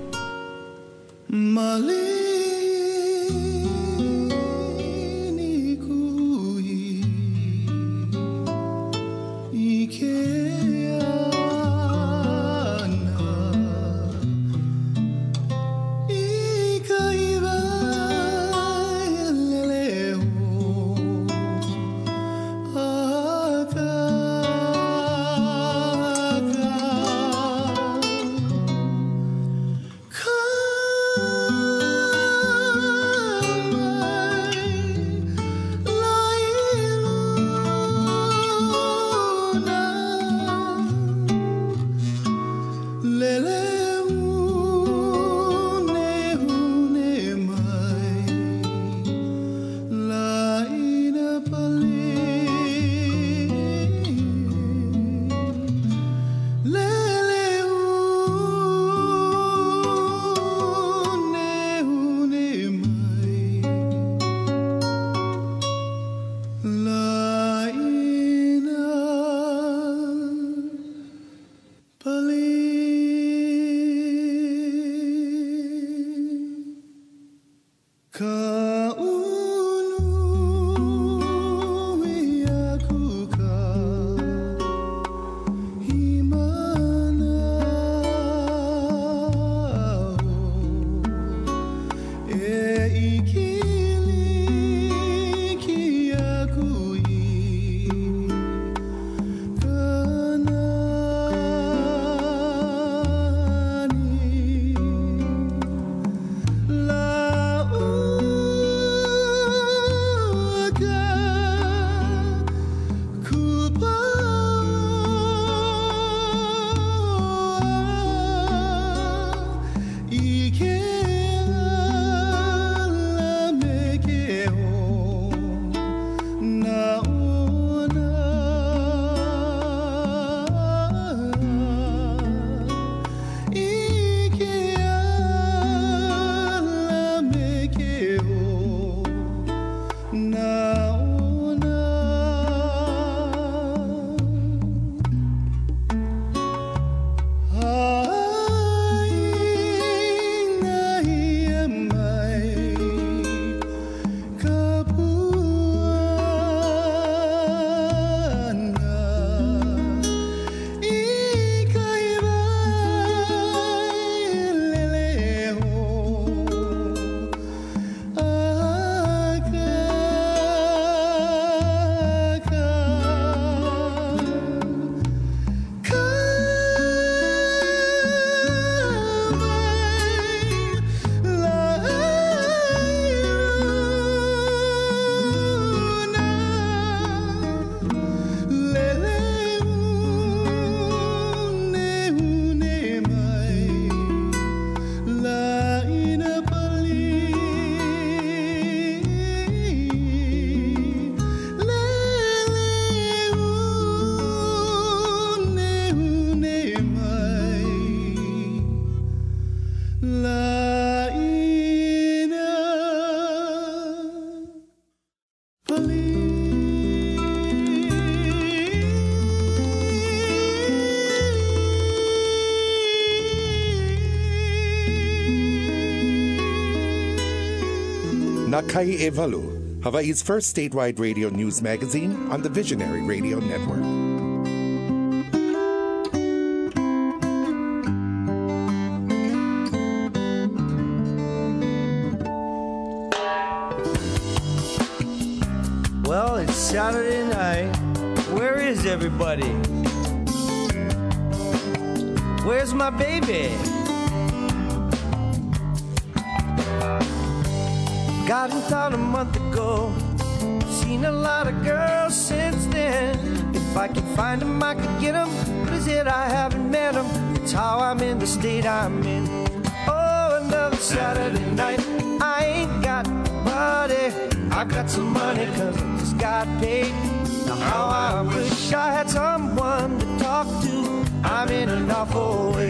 Nakai Ewalu, Hawaii's first statewide radio news magazine on the Visionary Radio Network. Well, it's Saturday night. Where is everybody? Where's my baby? Got in town a month ago. Seen a lot of girls since then. If I could find them, I could get them. But is it I haven't met them? It's how I'm in the state I'm in. Oh, another Saturday night. I ain't got nobody. I got some money cause I just got paid. Now how I wish I had someone to talk to. I'm in an awful way.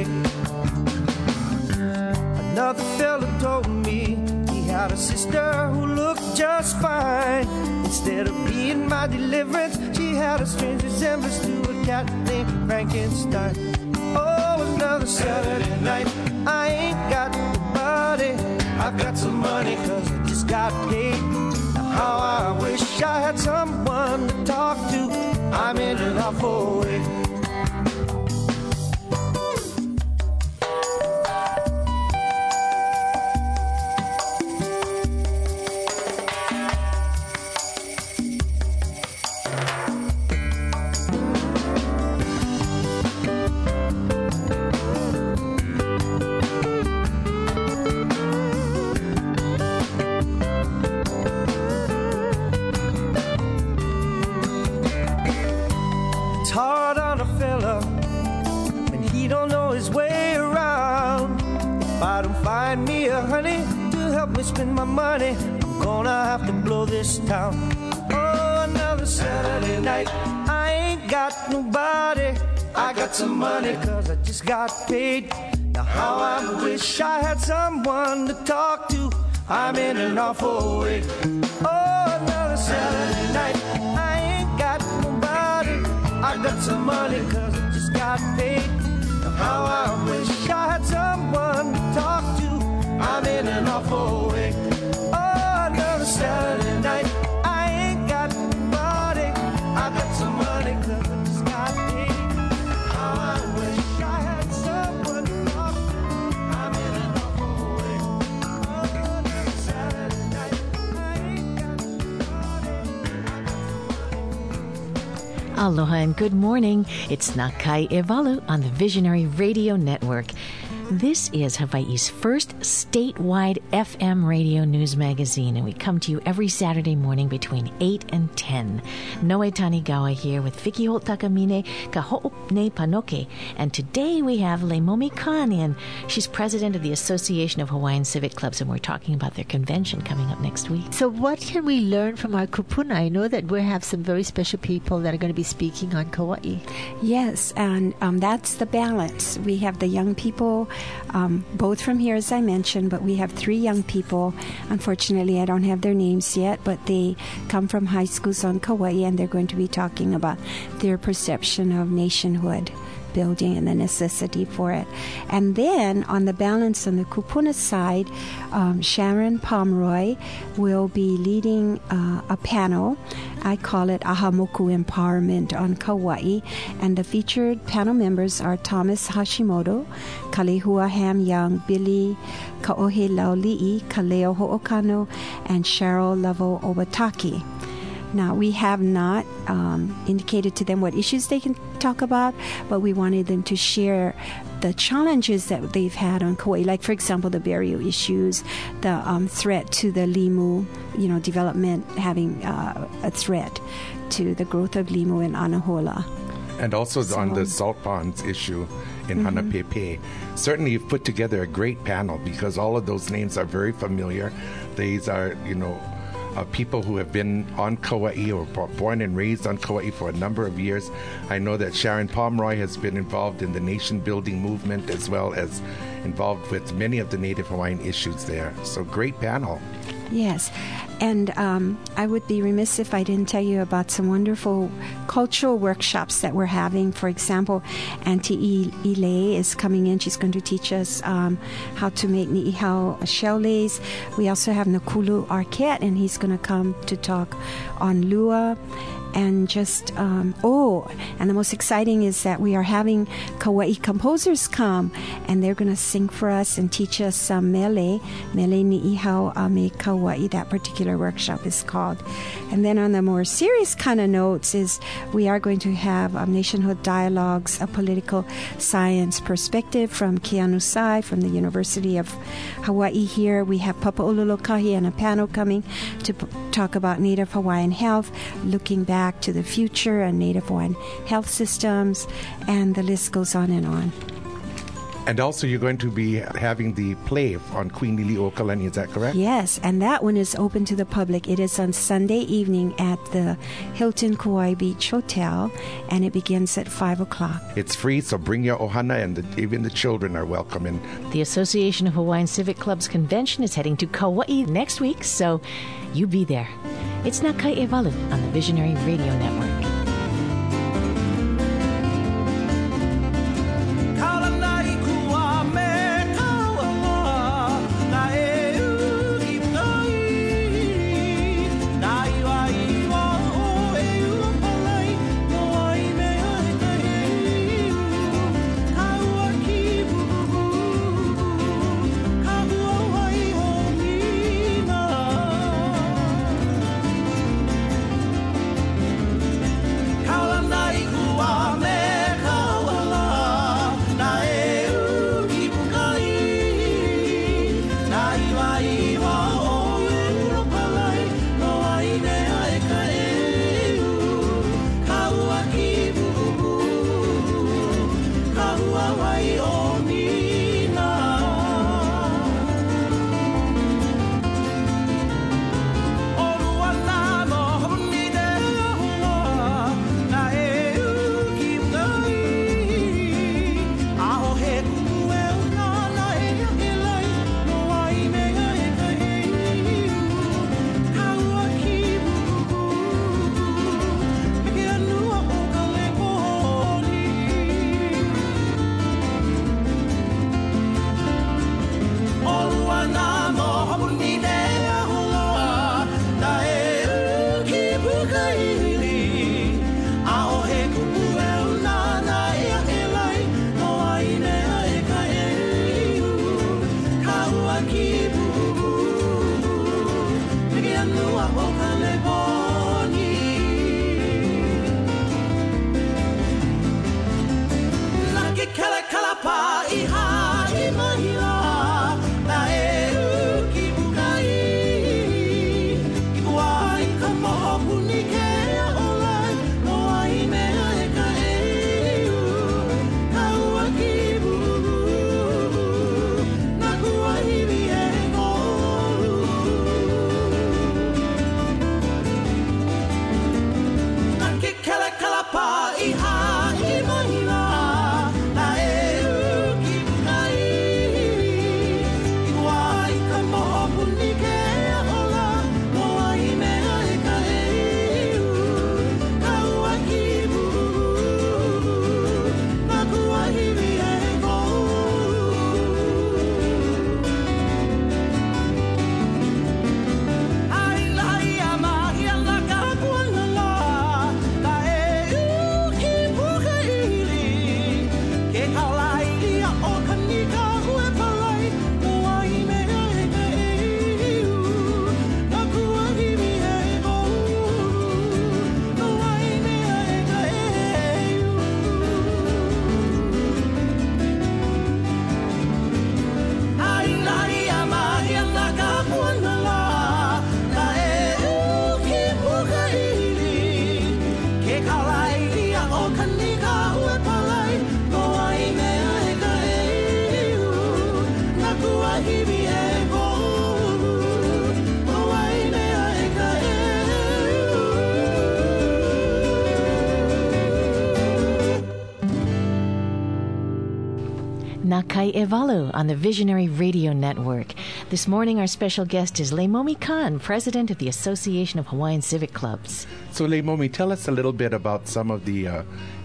Another fella told me he had a sister who looked just fine. Instead of being my deliverance, she had a strange resemblance to a cat named Frankenstein. Oh, another Saturday night. I ain't got nobody. I've got some money cause I just got paid. Now how I wish I had someone to talk to. I'm in an awful way. Honey, to help me spend my money, I'm gonna have to blow this town. Oh, another Saturday night. I ain't got nobody. I got some money cause I just got paid. Now how I wish I had someone to talk to. I'm in an awful way. Oh, another Saturday night. I ain't got nobody. I got some money cause I just got paid. Now how I wish I had someone to talk to. I'm in an awful way. Oh, another Saturday night. I ain't got nobody. I got some money cause I just got paid. How I wish I had someone to talk to. I'm in an awful way. Oh, another Saturday night. I ain't got nobody. Aloha and good morning. It's Nakai Evalu on the Visionary Radio Network. This is Hawaii's first statewide FM radio news magazine, and we come to you every Saturday morning between 8 and 10. Noe Tanigawa here with Vicky Holt Takamine, ka Ho'opne Panoke, and today we have Leimomi Kani, and she's president of the Association of Hawaiian Civic Clubs, and we're talking about their convention coming up next week. So what can we learn from our kupuna? I know that we have some very special people that are going to be speaking on Kauai. Yes, and that's the balance. We have the young people, both from here, as I mentioned, but we have 3 young people. Unfortunately, I don't have their names yet, but they come from high schools on Kauai, and they're going to be talking about their perception of nationhood building and the necessity for it. And then on the balance on the kupuna side, Sharon Pomeroy will be leading a panel. I call it Ahamoku Empowerment on Kauai. And the featured panel members are Thomas Hashimoto, Kalehua Ham Young, Billy Kaohe Lauli'i, Kaleo Ho'okano, and Cheryl Level Obataki. Now, we have not indicated to them what issues they can talk about, but we wanted them to share the challenges that they've had on Kauai, like, for example, the burial issues, the threat to the limu, development, having a threat to the growth of limu in Anahola. And also on the salt ponds issue in Hanapepe. Certainly you've put together a great panel because all of those names are very familiar. These are, people who have been on Kauai or born and raised on Kauai for a number of years. I know that Sharon Pomeroy has been involved in the nation-building movement as well as involved with many of the Native Hawaiian issues there. So great panel. Yes, and I would be remiss if I didn't tell you about some wonderful cultural workshops that we're having. For example, Auntie Ile is coming in. She's going to teach us how to make ni'ihau shell lace. We also have Nakulu Arquette, and he's going to come to talk on lua. and just, and the most exciting is that we are having Kauai composers come, and they're going to sing for us and teach us some mele ni'ihau ame Kauai, that particular workshop is called. And then on the more serious kind of notes is we are going to have Nationhood Dialogues, a political science perspective from Keanu Sai from the University of Hawaii here. We have Papa Ululukahi and a panel coming to talk about Native Hawaiian health, looking back to the future and Native Hawaiian health systems, and the list goes on and on. And also you're going to be having the play on Queen Liliuokalani, is that correct? Yes, and that one is open to the public. It is on Sunday evening at the Hilton Kauai Beach Hotel, and it begins at 5 o'clock. It's free, so bring your ohana, and even the children are welcome. And the Association of Hawaiian Civic Clubs convention is heading to Kauai next week, so you be there. It's Nakai Evalu on the Visionary Radio Network. Nakai Evalu on the Visionary Radio Network. This morning, our special guest is Leimomi Khan, president of the Association of Hawaiian Civic Clubs. So, Leimomi, tell us a little bit about some of the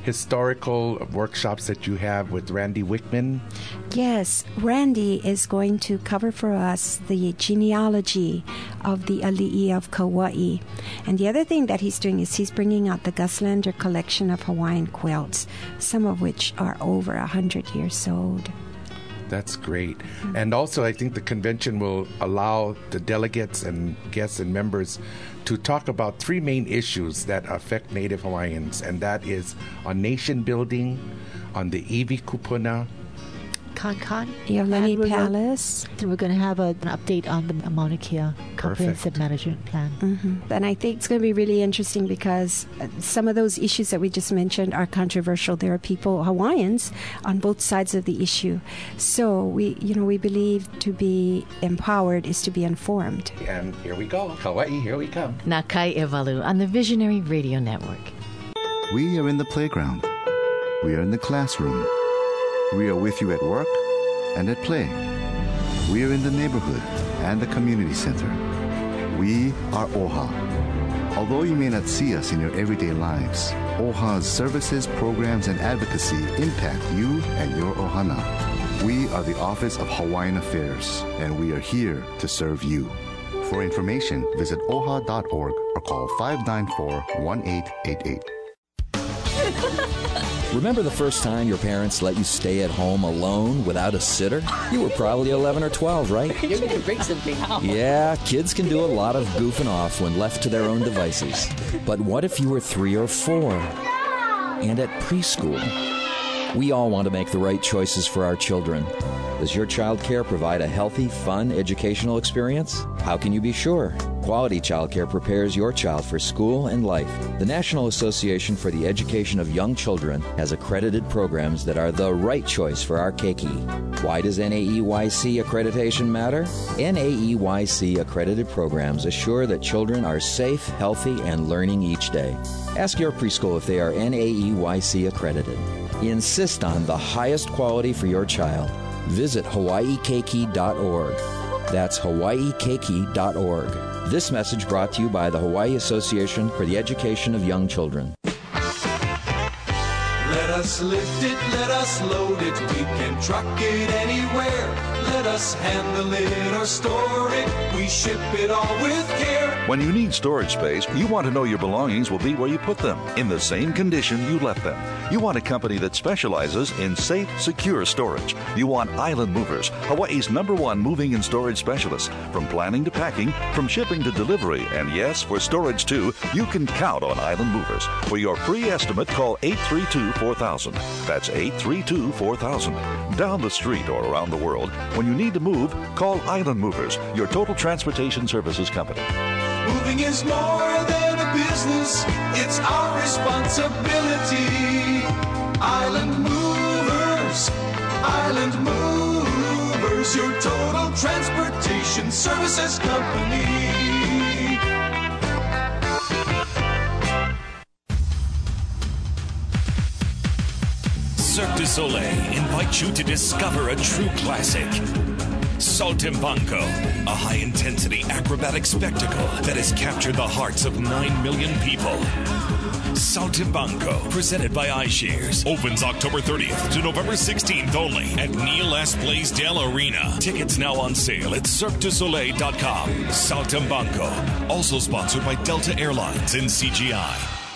historical workshops that you have with Randy Wickman. Yes, Randy is going to cover for us the genealogy of the Ali'i of Kauai. And the other thing that he's doing is he's bringing out the Guslander collection of Hawaiian quilts, some of which are over 100 years old. That's great. And also, I think the convention will allow the delegates and guests and members to talk about three main issues that affect Native Hawaiians, and that is on nation building, on the Iwi Kupuna, Kankan. Iolani Palace. And we're going to have an update on the Mauna Kea Comprehensive Management Plan. Mm-hmm. And I think it's going to be really interesting because some of those issues that we just mentioned are controversial. There are people, Hawaiians, on both sides of the issue. So we believe to be empowered is to be informed. And here we go. Hawaii, here we come. Na Kai Ewalu on the Visionary Radio Network. We are in the playground. We are in the classroom. We are with you at work and at play. We are in the neighborhood and the community center. We are OHA. Although you may not see us in your everyday lives, OHA's services, programs, and advocacy impact you and your ohana. We are the Office of Hawaiian Affairs, and we are here to serve you. For information, visit oha.org or call 594-1888. Remember the first time your parents let you stay at home alone without a sitter? You were probably 11 or 12, right? Yeah, kids can do a lot of goofing off when left to their own devices. But what if you were 3 or 4 and at preschool? We all want to make the right choices for our children. Does your child care provide a healthy, fun, educational experience? How can you be sure? Quality childcare prepares your child for school and life. The National Association for the Education of Young Children has accredited programs that are the right choice for our keiki. Why does NAEYC accreditation matter? NAEYC accredited programs assure that children are safe, healthy, and learning each day. Ask your preschool if they are NAEYC accredited. Insist on the highest quality for your child. Visit hawaiikeiki.org. That's hawaiikeiki.org. This message brought to you by the Hawaii Association for the Education of Young Children. Let us lift it, let us load it, we can truck it anywhere. Let us handle it or store it, we ship it all with care. When you need storage space, you want to know your belongings will be where you put them, in the same condition you left them. You want a company that specializes in safe, secure storage. You want Island Movers, Hawaii's #1 moving and storage specialist. From planning to packing, from shipping to delivery, and yes, for storage too, you can count on Island Movers. For your free estimate, call 832-4000. That's 832-4000. Down the street or around the world, when you need to move, call Island Movers, your total transportation services company. Moving is more than a business, it's our responsibility. Island Movers, Island Movers, your total transportation services company. Cirque du Soleil invites you to discover a true classic. Saltimbanco, a high-intensity acrobatic spectacle that has captured the hearts of 9 million people. Saltimbanco, presented by iShares, opens October 30th to November 16th only at Neil S. Blaisdell Arena. Tickets now on sale at CirqueDuSoleil.com. Saltimbanco, also sponsored by Delta Airlines and CGI.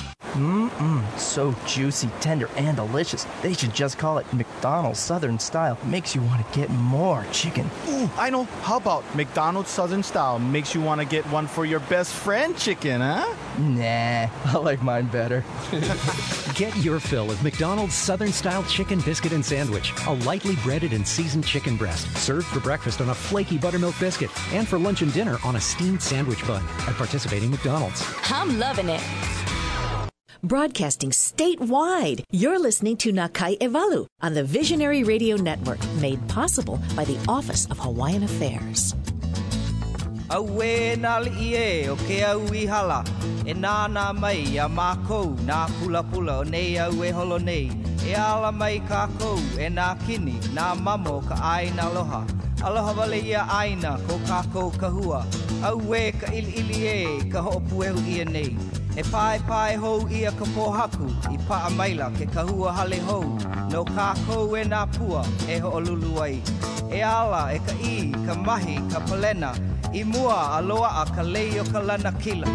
So juicy, tender, and delicious. They should just call it McDonald's Southern Style. Makes you want to get more chicken. Ooh, I know. How about McDonald's Southern Style? Makes you want to get one for your best friend chicken, huh? Nah, I like mine better. Get your fill of McDonald's Southern Style Chicken Biscuit and Sandwich. A lightly breaded and seasoned chicken breast. Served for breakfast on a flaky buttermilk biscuit. And for lunch and dinner on a steamed sandwich bun. At participating McDonald's. I'm loving it. Broadcasting statewide, you're listening to Na Kai Ewalu on the Visionary Radio Network, made possible by the Office of Hawaiian Affairs. Awe na li'e o ke au I hala, e nāna mai a mākou nā pula o nei au e holo nei. E ala mai kākou e nā kini, nā mamo ka ai nā loha. Aloha wale ia aina, ko kākou kahua. Au we ka ili e, ka ho'opuehu ia nei. E pai hou ia ka pōhaku, I paa maila ke kahua hale hou. No kākou e nā pua, e ho'olulu ai. E ala, e ka I, ka mahi, ka palena. I mua aloa a ka lei o ka lana kila.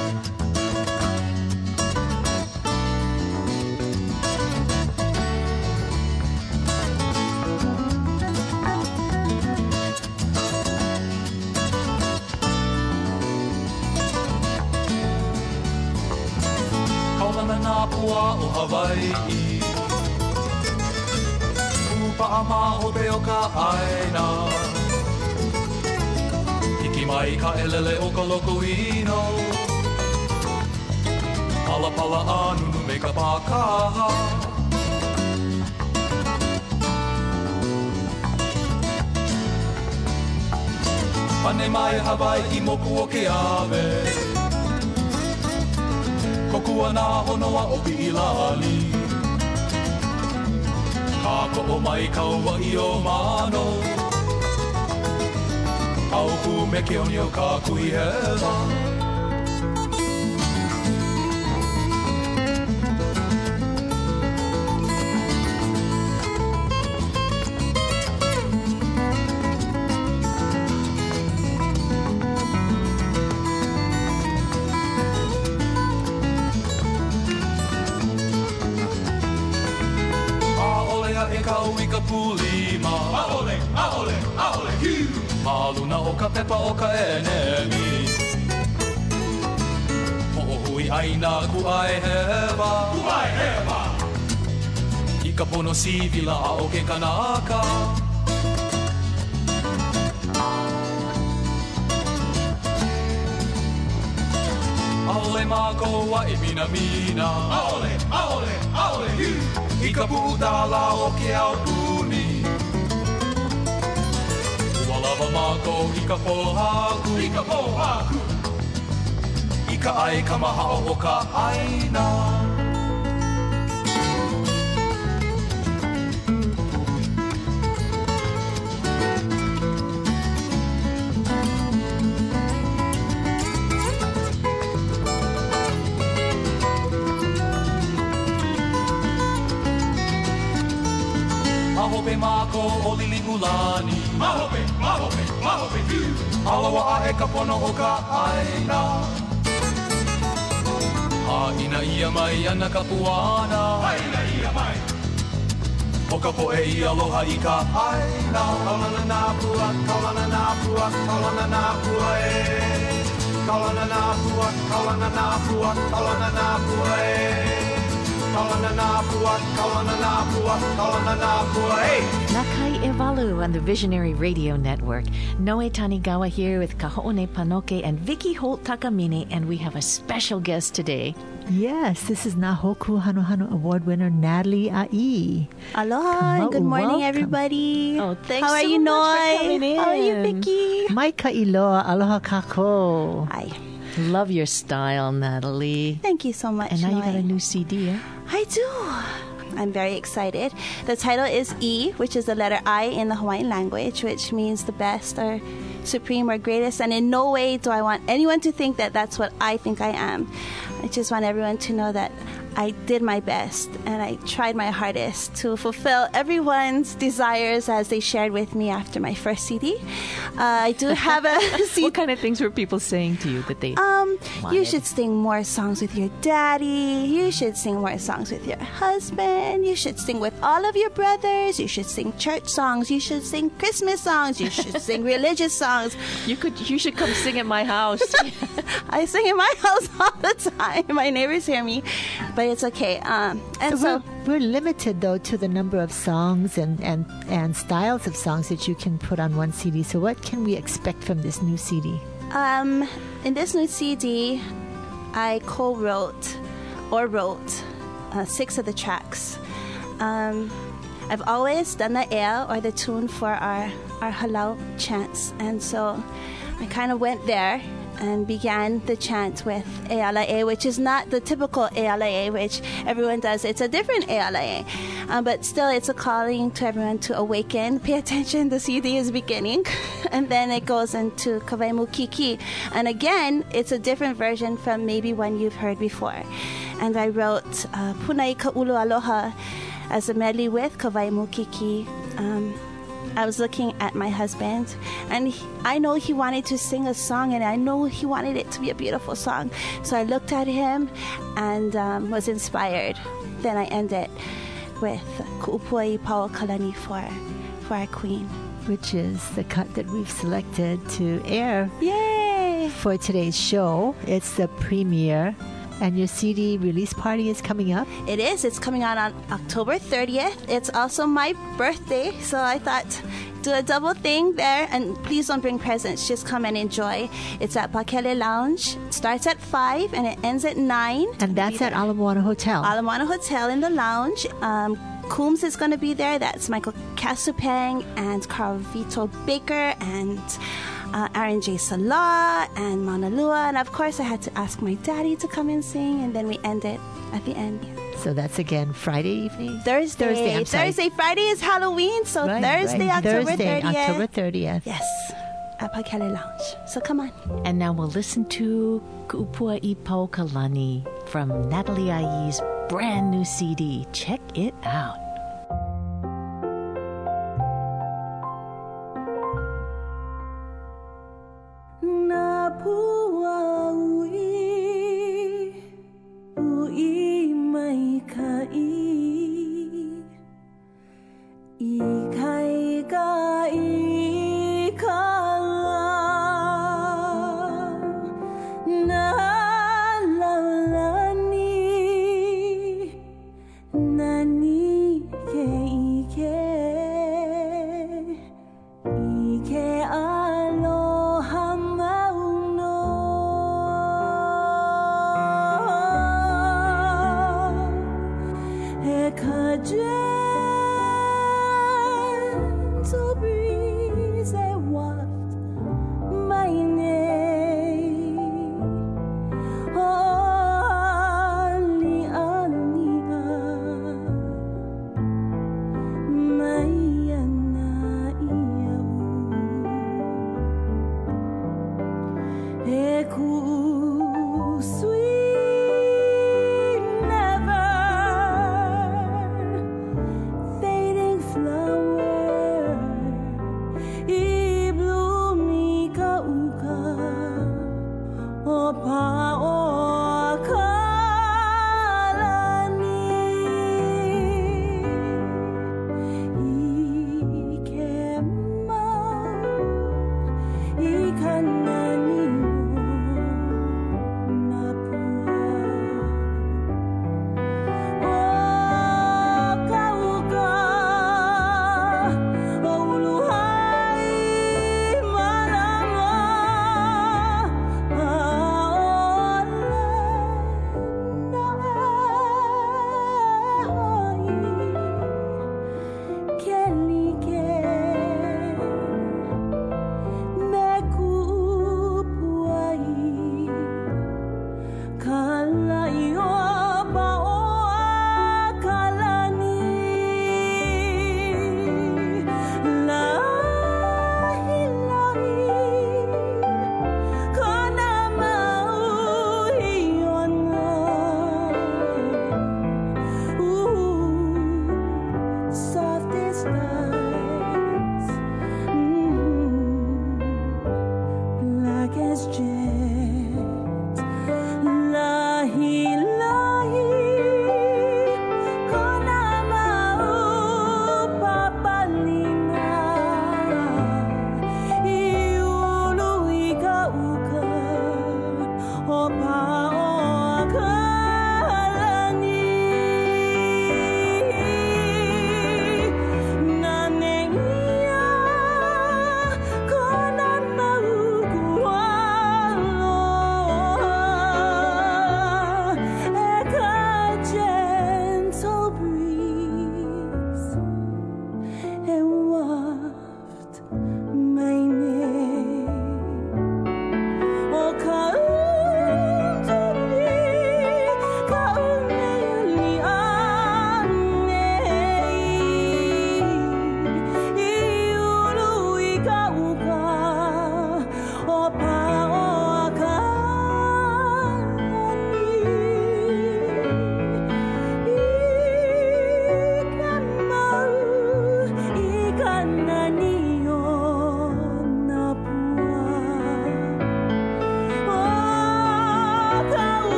Kaulana nā pua o Hawaii. Upa ama hope o ka aina. Hiki mai ka elele o ka loko ino. Pala anunu me ka pākaha. Pane mai Hawaii I moku o ke awe. Kokua nā honoa o Pi'ilani. Ka ko'o mai kaua I o mano. Aupu me ke oni o ka kui hewa. E kau I ka pulima. Aole, hiu. Maluna o ka pepa o ka enemi. Ho'ohui aina kuai hewa. I ka pono sivila a o ke kanaka. Aole mākoa I mina. Aole, hiu. I ka pu'utala o ke au puni. Ualawa mākou I ka pōhaku. I ka ai ka mahao o ka aina. Mahope mako o Liligulani. Mahope, hiu. Alawa a e ka pono o ka aina. Haina ia mai ana ka puana. O ka poe I aloha I ka aina. Kaulana nā pua e. Kaulana nā pua e. Nakai Ewalu on the Visionary Radio Network. Noe Tanigawa here with Kaho'one Panoke and Vicky Holt Takamine, and we have a special guest today. Yes, this is Nahoku Hanohano Award winner Natalie Ai. Aloha, and good morning, welcome. everybody. Oh, thanks How are so you, much for coming Noi? in. How are you, Vicky? Mai ka'iloa, aloha kako. Hi. Love your style, Natalie. Thank you so much, And now you got Noi. a new CD, eh? I do. I'm very excited. The title is E, which is the letter I in the Hawaiian language, which means the best or supreme or greatest. And in no way do I want anyone to think that that's what I think I am. I just want everyone to know that I did my best and I tried my hardest to fulfill everyone's desires as they shared with me after my first CD. I do have a CD. What kind of things were people saying to you that they You should sing more songs with your daddy. You should sing more songs with your husband. You should sing with all of your brothers. You should sing church songs. You should sing Christmas songs. You should sing religious songs. You should come sing at my house. I sing in my house all the time. My neighbors hear me, but it's okay. So we're limited though to the number of songs and styles of songs that you can put on one CD. So what can we expect from this new CD? In this new CD, I wrote 6 of the tracks. I've always done the air or the tune for our halau chants, and so I kind of went there and began the chant with ALIA, which is not the typical ALIA, which everyone does. It's a different ALIA, but still it's a calling to everyone to awaken. Pay attention, the CD is beginning, and then it goes into Kawai Mukiki. And again, it's a different version from maybe one you've heard before. And I wrote Punai Ka'ulu Aloha as a medley with Kawai Mukiki. I was looking at my husband, and I know he wanted to sing a song, and I know he wanted it to be a beautiful song. So I looked at him and was inspired. Then I ended with Ku'upuai Pau Kalani for our queen. Which is the cut that we've selected to air Yay! For today's show. It's the premiere. And your CD release party is coming up? It is. It's coming out on October 30th. It's also my birthday, so I thought do a double thing there. And please don't bring presents. Just come and enjoy. It's at Pakele Lounge. It starts at 5 and it ends at 9. And that's at Ala Moana Hotel. Ala Moana Hotel in the lounge. Coombs is going to be there. That's Michael Kasupang and Carl Vito Baker and Aaron J. Salah and Mauna Lua. And of course, I had to ask my daddy to come and sing. And then we end it at the end. So that's again Friday evening? Thursday. Friday is Halloween. So Thursday, October 30th. October 30th. Yes. At Pakele Lounge. So come on. And now we'll listen to Ku'upua'i Pau Kalani from Natalie Ai's brand new CD. Check it out.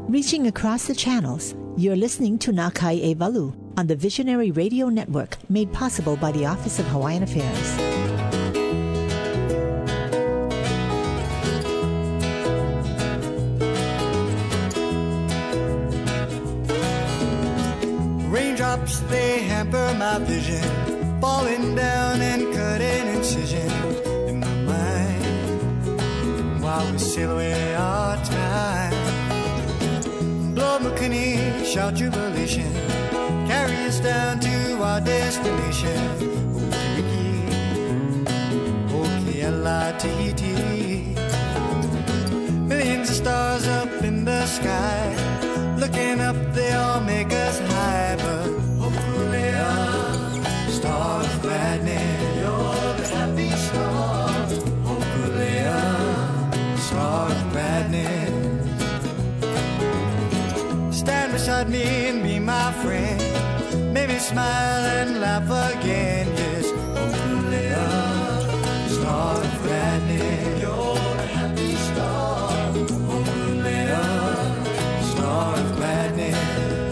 Reaching across the channels, you're listening to Nakai Evalu on the Visionary Radio Network, made possible by the Office of Hawaiian Affairs. Raindrops, they hamper my vision, falling down and cutting incisions in my mind while we sail away our time. Blow McKinney, shout jubilation, carry us down to our destination. Okeala Tahiti. Millions of stars up in the sky, looking up they all make us high. But Hokulea, star of gladness, you're the happy star. Hokulea, star of gladness. Stand beside me and be my friend, make me smile and laugh again. Yes, Hokulea, star of gladness, you're the happy star. Hokulea, star of gladness.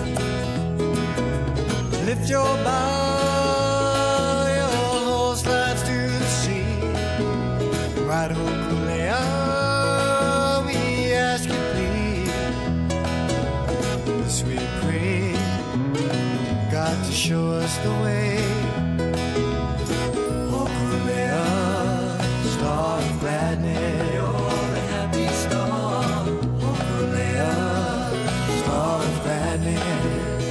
Lift your bow, your whole slides to the sea. Right, Hokulea, we ask you please. This we pray, God to show us the way. Hokulea, star of gladness, you're the happy star. Hokulea, star of gladness.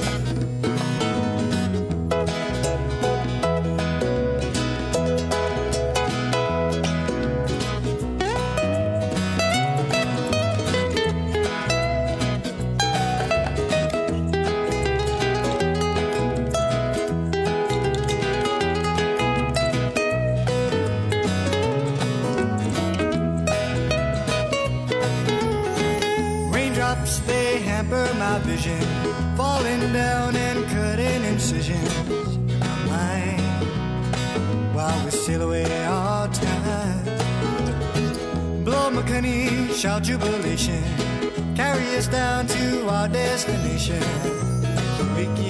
Raindrops, they hamper my vision, falling down and cutting incisions in my mind while we sail away our time. Blow McKinney, shout jubilation, carry us down to our destination. Wiki,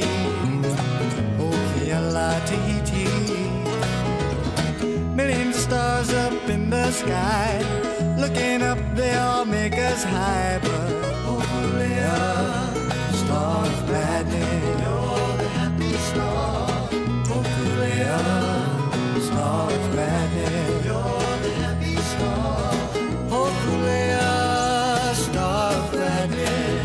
Okeala Tahiti. Millions of stars up in the sky, looking up they all make us high. But Hokulea, star of gladness, you're the happy star. Hokulea, star of gladness, you're the happy star. Hokulea, star of gladness.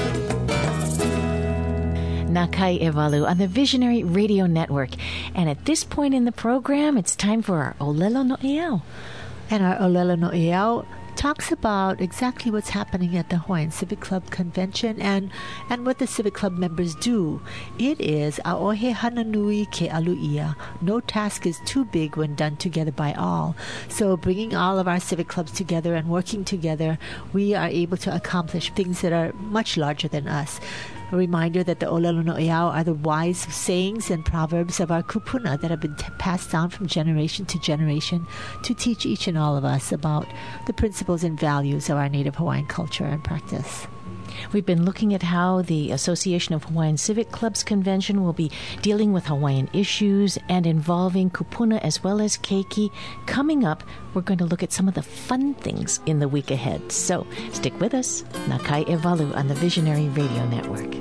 Nakai Evalu on the Visionary Radio Network. And at this point in the program, it's time for our Olelo No'eau. And our Olelo No'eau talks about exactly what's happening at the Hawaiian Civic Club Convention and what the Civic Club members do. It is Aohe Hananui Ke Alu'ia. No task is too big when done together by all. So bringing all of our civic clubs together and working together, we are able to accomplish things that are much larger than us. A reminder that the Olelo No'eau are the wise sayings and proverbs of our kupuna that have been passed down from generation to generation to teach each and all of us about the principles and values of our Native Hawaiian culture and practice. We've been looking at how the Association of Hawaiian Civic Clubs Convention will be dealing with Hawaiian issues and involving kupuna as well as keiki. Coming up, we're going to look at some of the fun things in the week ahead. So stick with us. Nakai Evalu on the Visionary Radio Network.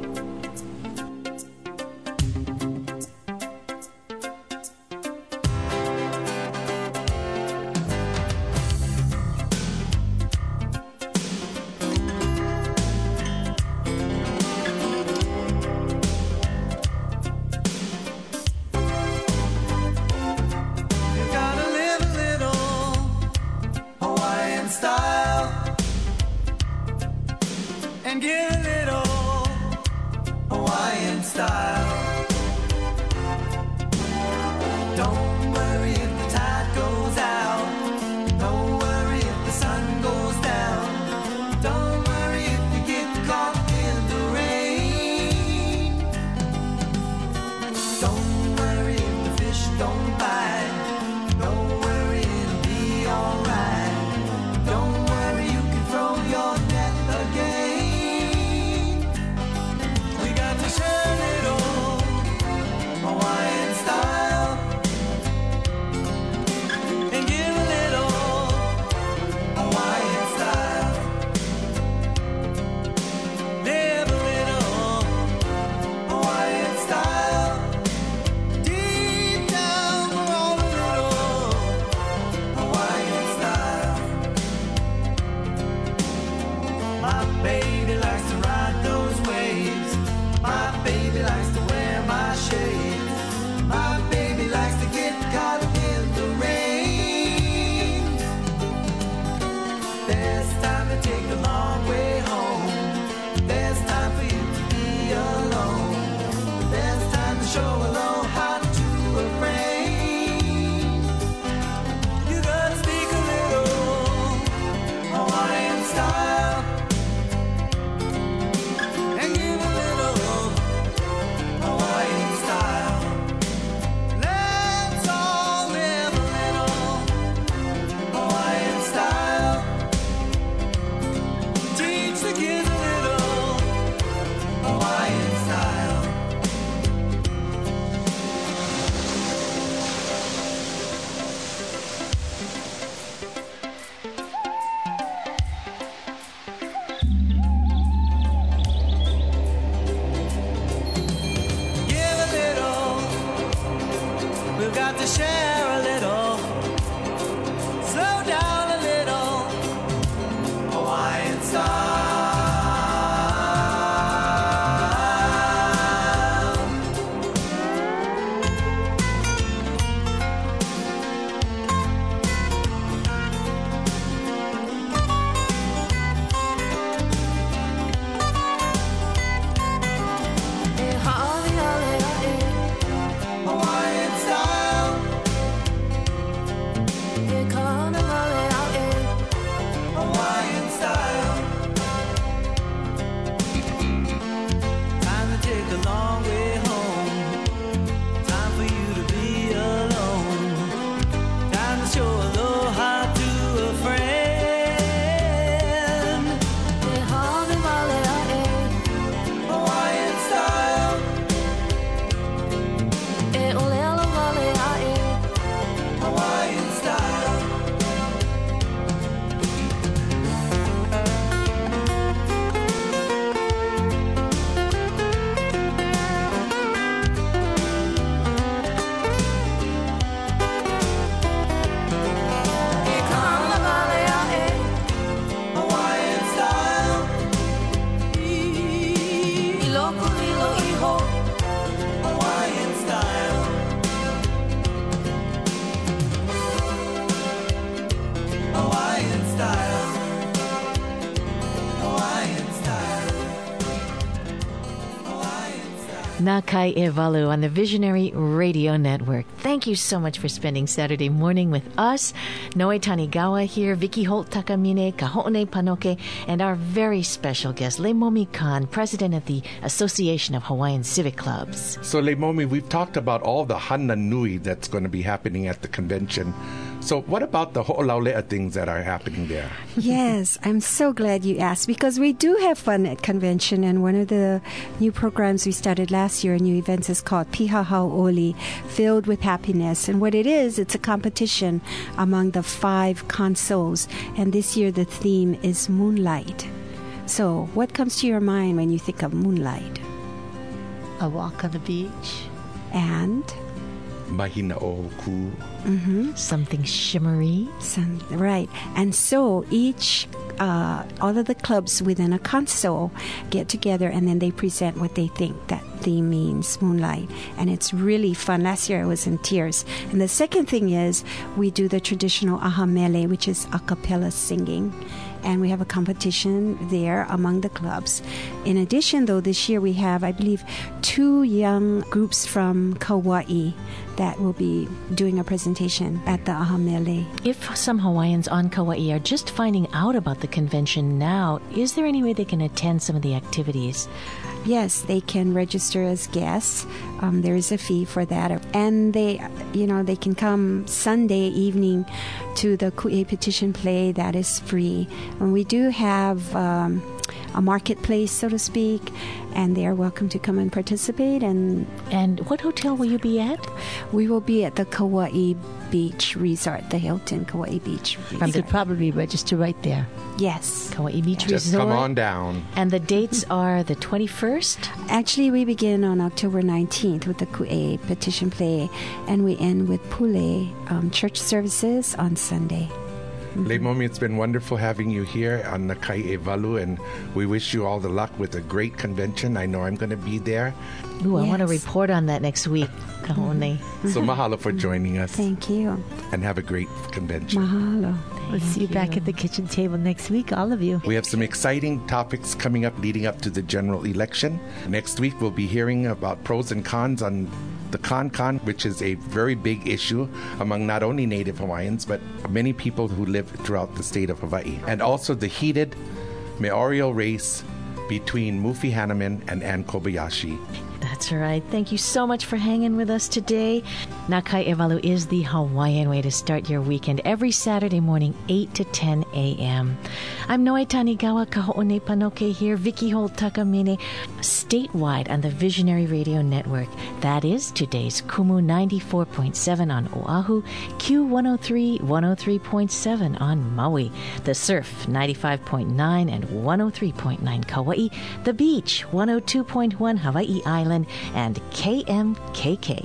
take the long way home. There's time for you to be alone. There's time to show a low heart to a friend. You gotta speak a little Hawaiian style and give a little Hawaiian style. Let's all live a little Hawaiian style. Teach the kids a little Hawaiian style. Give a little, we've got to share a little. Slow down a little, Hawaiian style. Hawaiian style. Hawaiian style. Time to take a long way home. Time for you to be alone. Time to show aloha to a friend. Hawaiian style. Hawaiian style. Hawaiian style. Hawaiian style. Hawaiian style. Hawaiian style. Nakai Evalu on the Visionary Radio Network. Thank you so much for spending Saturday morning with us. Noe Tanigawa here, Vicky Holt Takamine, Kahone Panoke, and our very special guest, Leimomi Khan, president of the Association of Hawaiian Civic Clubs. So, Leimomi, we've talked about all the hana nui that's going to be happening at the convention. So, what about the ho'olaulea things that are happening there? Yes, I'm so glad you asked because we do have fun at convention, and one of the new programs we started last year, new events, is called Piha Hau'oli, Filled with Happiness. And what it is, it's a competition among the 5 consoles, and this year the theme is Moonlight. So, what comes to your mind when you think of moonlight? A walk on the beach. And? Mahina o ku. Something shimmery. Right. And so each, all of the clubs within a console get together and then they present what they think that theme means, moonlight. And it's really fun. Last year I was in tears. And the second thing is we do the traditional ahamele, which is a cappella singing. And we have a competition there among the clubs. In addition, though, this year we have, I believe, 2 young groups from Kauai that will be doing a presentation at the Ahamele. If some Hawaiians on Kauai are just finding out about the convention now, is there any way they can attend some of the activities? Yes, they can register as guests. There is a fee for that, and they can come Sunday evening to the Ku'e petition play. That is free, and we do have a marketplace, so to speak, and they are welcome to come and participate. And what hotel will you be at? We will be at the Kauai Beach Resort, the Hilton Kauai Beach Resort. You could probably register right there. Yes. Kauai Beach Just Resort. come on down. And the dates are the 21st? Actually, we begin on October 19th with the Ku'e petition play, and we end with Pule church services on Sunday. Leimomi, it's been wonderful having you here on Nakai Evalu, and we wish you all the luck with a great convention. I know I'm going to be there. Ooh, I want to report on that next week, Kahone. So mahalo for joining us. Thank you. And have a great convention. Mahalo. We'll see you back at the kitchen table next week, all of you. We have some exciting topics coming up leading up to the general election. Next week, we'll be hearing about pros and cons on the Con, which is a very big issue among not only Native Hawaiians, but many people who live throughout the state of Hawaii. And also the heated mayoral race between Mufi Hanneman and Ann Kobayashi. That's right. Thank you so much for hanging with us today. Nā Kai Ewalu is the Hawaiian way to start your weekend every Saturday morning, 8 to 10 a.m. I'm Noe Tanigawa, Kaho'one Panoke here, Vicky Holt Takamine, statewide on the Visionary Radio Network. That is today's Kumu 94.7 on Oahu, Q103, 103.7 on Maui, the Surf 95.9 and 103.9 Kauai, the Beach 102.1 Hawaii Island, and KMKK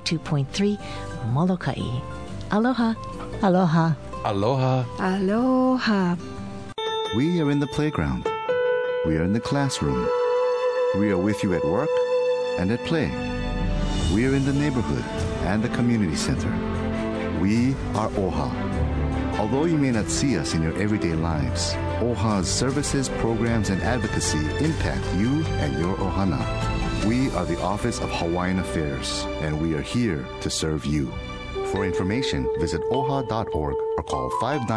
102.3 Molokai. Aloha. Aloha. Aloha. Aloha. We are in the playground. We are in the classroom. We are with you at work and at play. We are in the neighborhood and the community center. We are OHA. Although you may not see us in your everyday lives, OHA's services, programs, and advocacy impact you and your ohana. We are the Office of Hawaiian Affairs, and we are here to serve you. For information, visit oha.org or call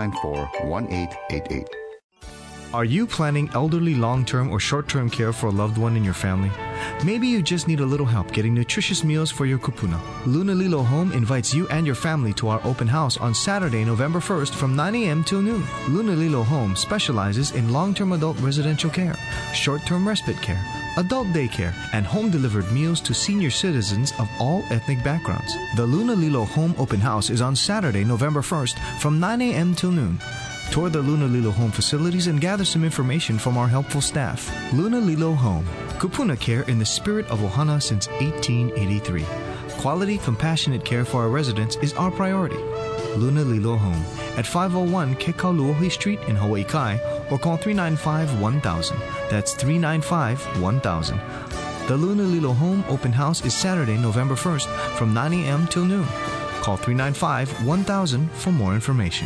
594-1888. Are you planning elderly long-term or short-term care for a loved one in your family? Maybe you just need a little help getting nutritious meals for your kupuna. Luna Lilo Home invites you and your family to our open house on Saturday, November 1st from 9 a.m. till noon. Luna Lilo Home specializes in long-term adult residential care, short-term respite care, adult daycare, and home-delivered meals to senior citizens of all ethnic backgrounds. The Luna Lilo Home Open House is on Saturday, November 1st from 9 a.m. till noon. Tour the Luna Lilo Home facilities and gather some information from our helpful staff. Luna Lilo Home. Kupuna care in the spirit of Ohana since 1883. Quality, compassionate care for our residents is our priority. Luna Lilo Home at 501 Kekauluohi Street in Hawaii Kai, or call 395-1000. That's 395-1000. The Luna Lilo Home Open House is Saturday, November 1st from 9 a.m. till noon. Call 395-1000 for more information.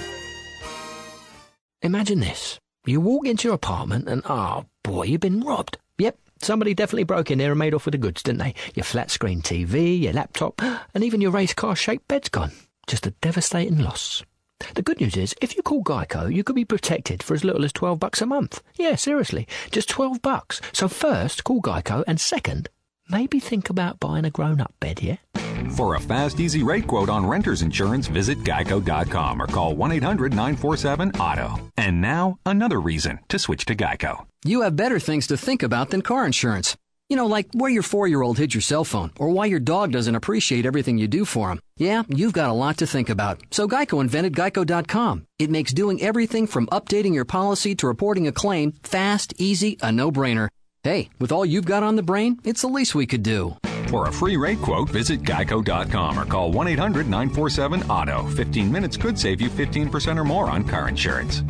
Imagine this. You walk into your apartment and, oh boy, you've been robbed. Yep, somebody definitely broke in there and made off with the goods, didn't they? Your flat-screen TV, your laptop, and even your race car-shaped bed's gone. Just a devastating loss. The good news is, if you call Geico, you could be protected for as little as $12 a month. Yeah, seriously, just $12. So first, call Geico, and second, maybe think about buying a grown-up bed, yeah? For a fast, easy rate quote on renter's insurance, visit Geico.com or call 1-800-947-AUTO. And now, another reason to switch to Geico. You have better things to think about than car insurance. You know, like where your 4-year-old hid your cell phone, or why your dog doesn't appreciate everything you do for him. Yeah, you've got a lot to think about. So Geico invented Geico.com. It makes doing everything from updating your policy to reporting a claim fast, easy, a no-brainer. Hey, with all you've got on the brain, it's the least we could do. For a free rate quote, visit Geico.com or call 1-800-947-AUTO. 15 minutes could save you 15% or more on car insurance.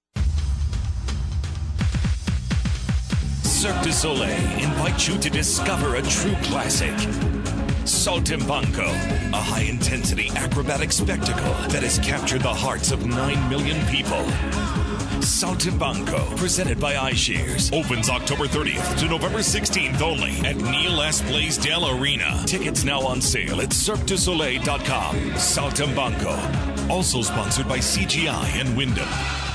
Cirque du Soleil invites you to discover a true classic. Saltimbanco, a high-intensity acrobatic spectacle that has captured the hearts of 9 million people. Saltimbanco, presented by iShares, opens October 30th to November 16th only at Neil S. Blaisdell Arena. Tickets now on sale at CirqueDuSoleil.com. Saltimbanco, also sponsored by CGI and Wyndham.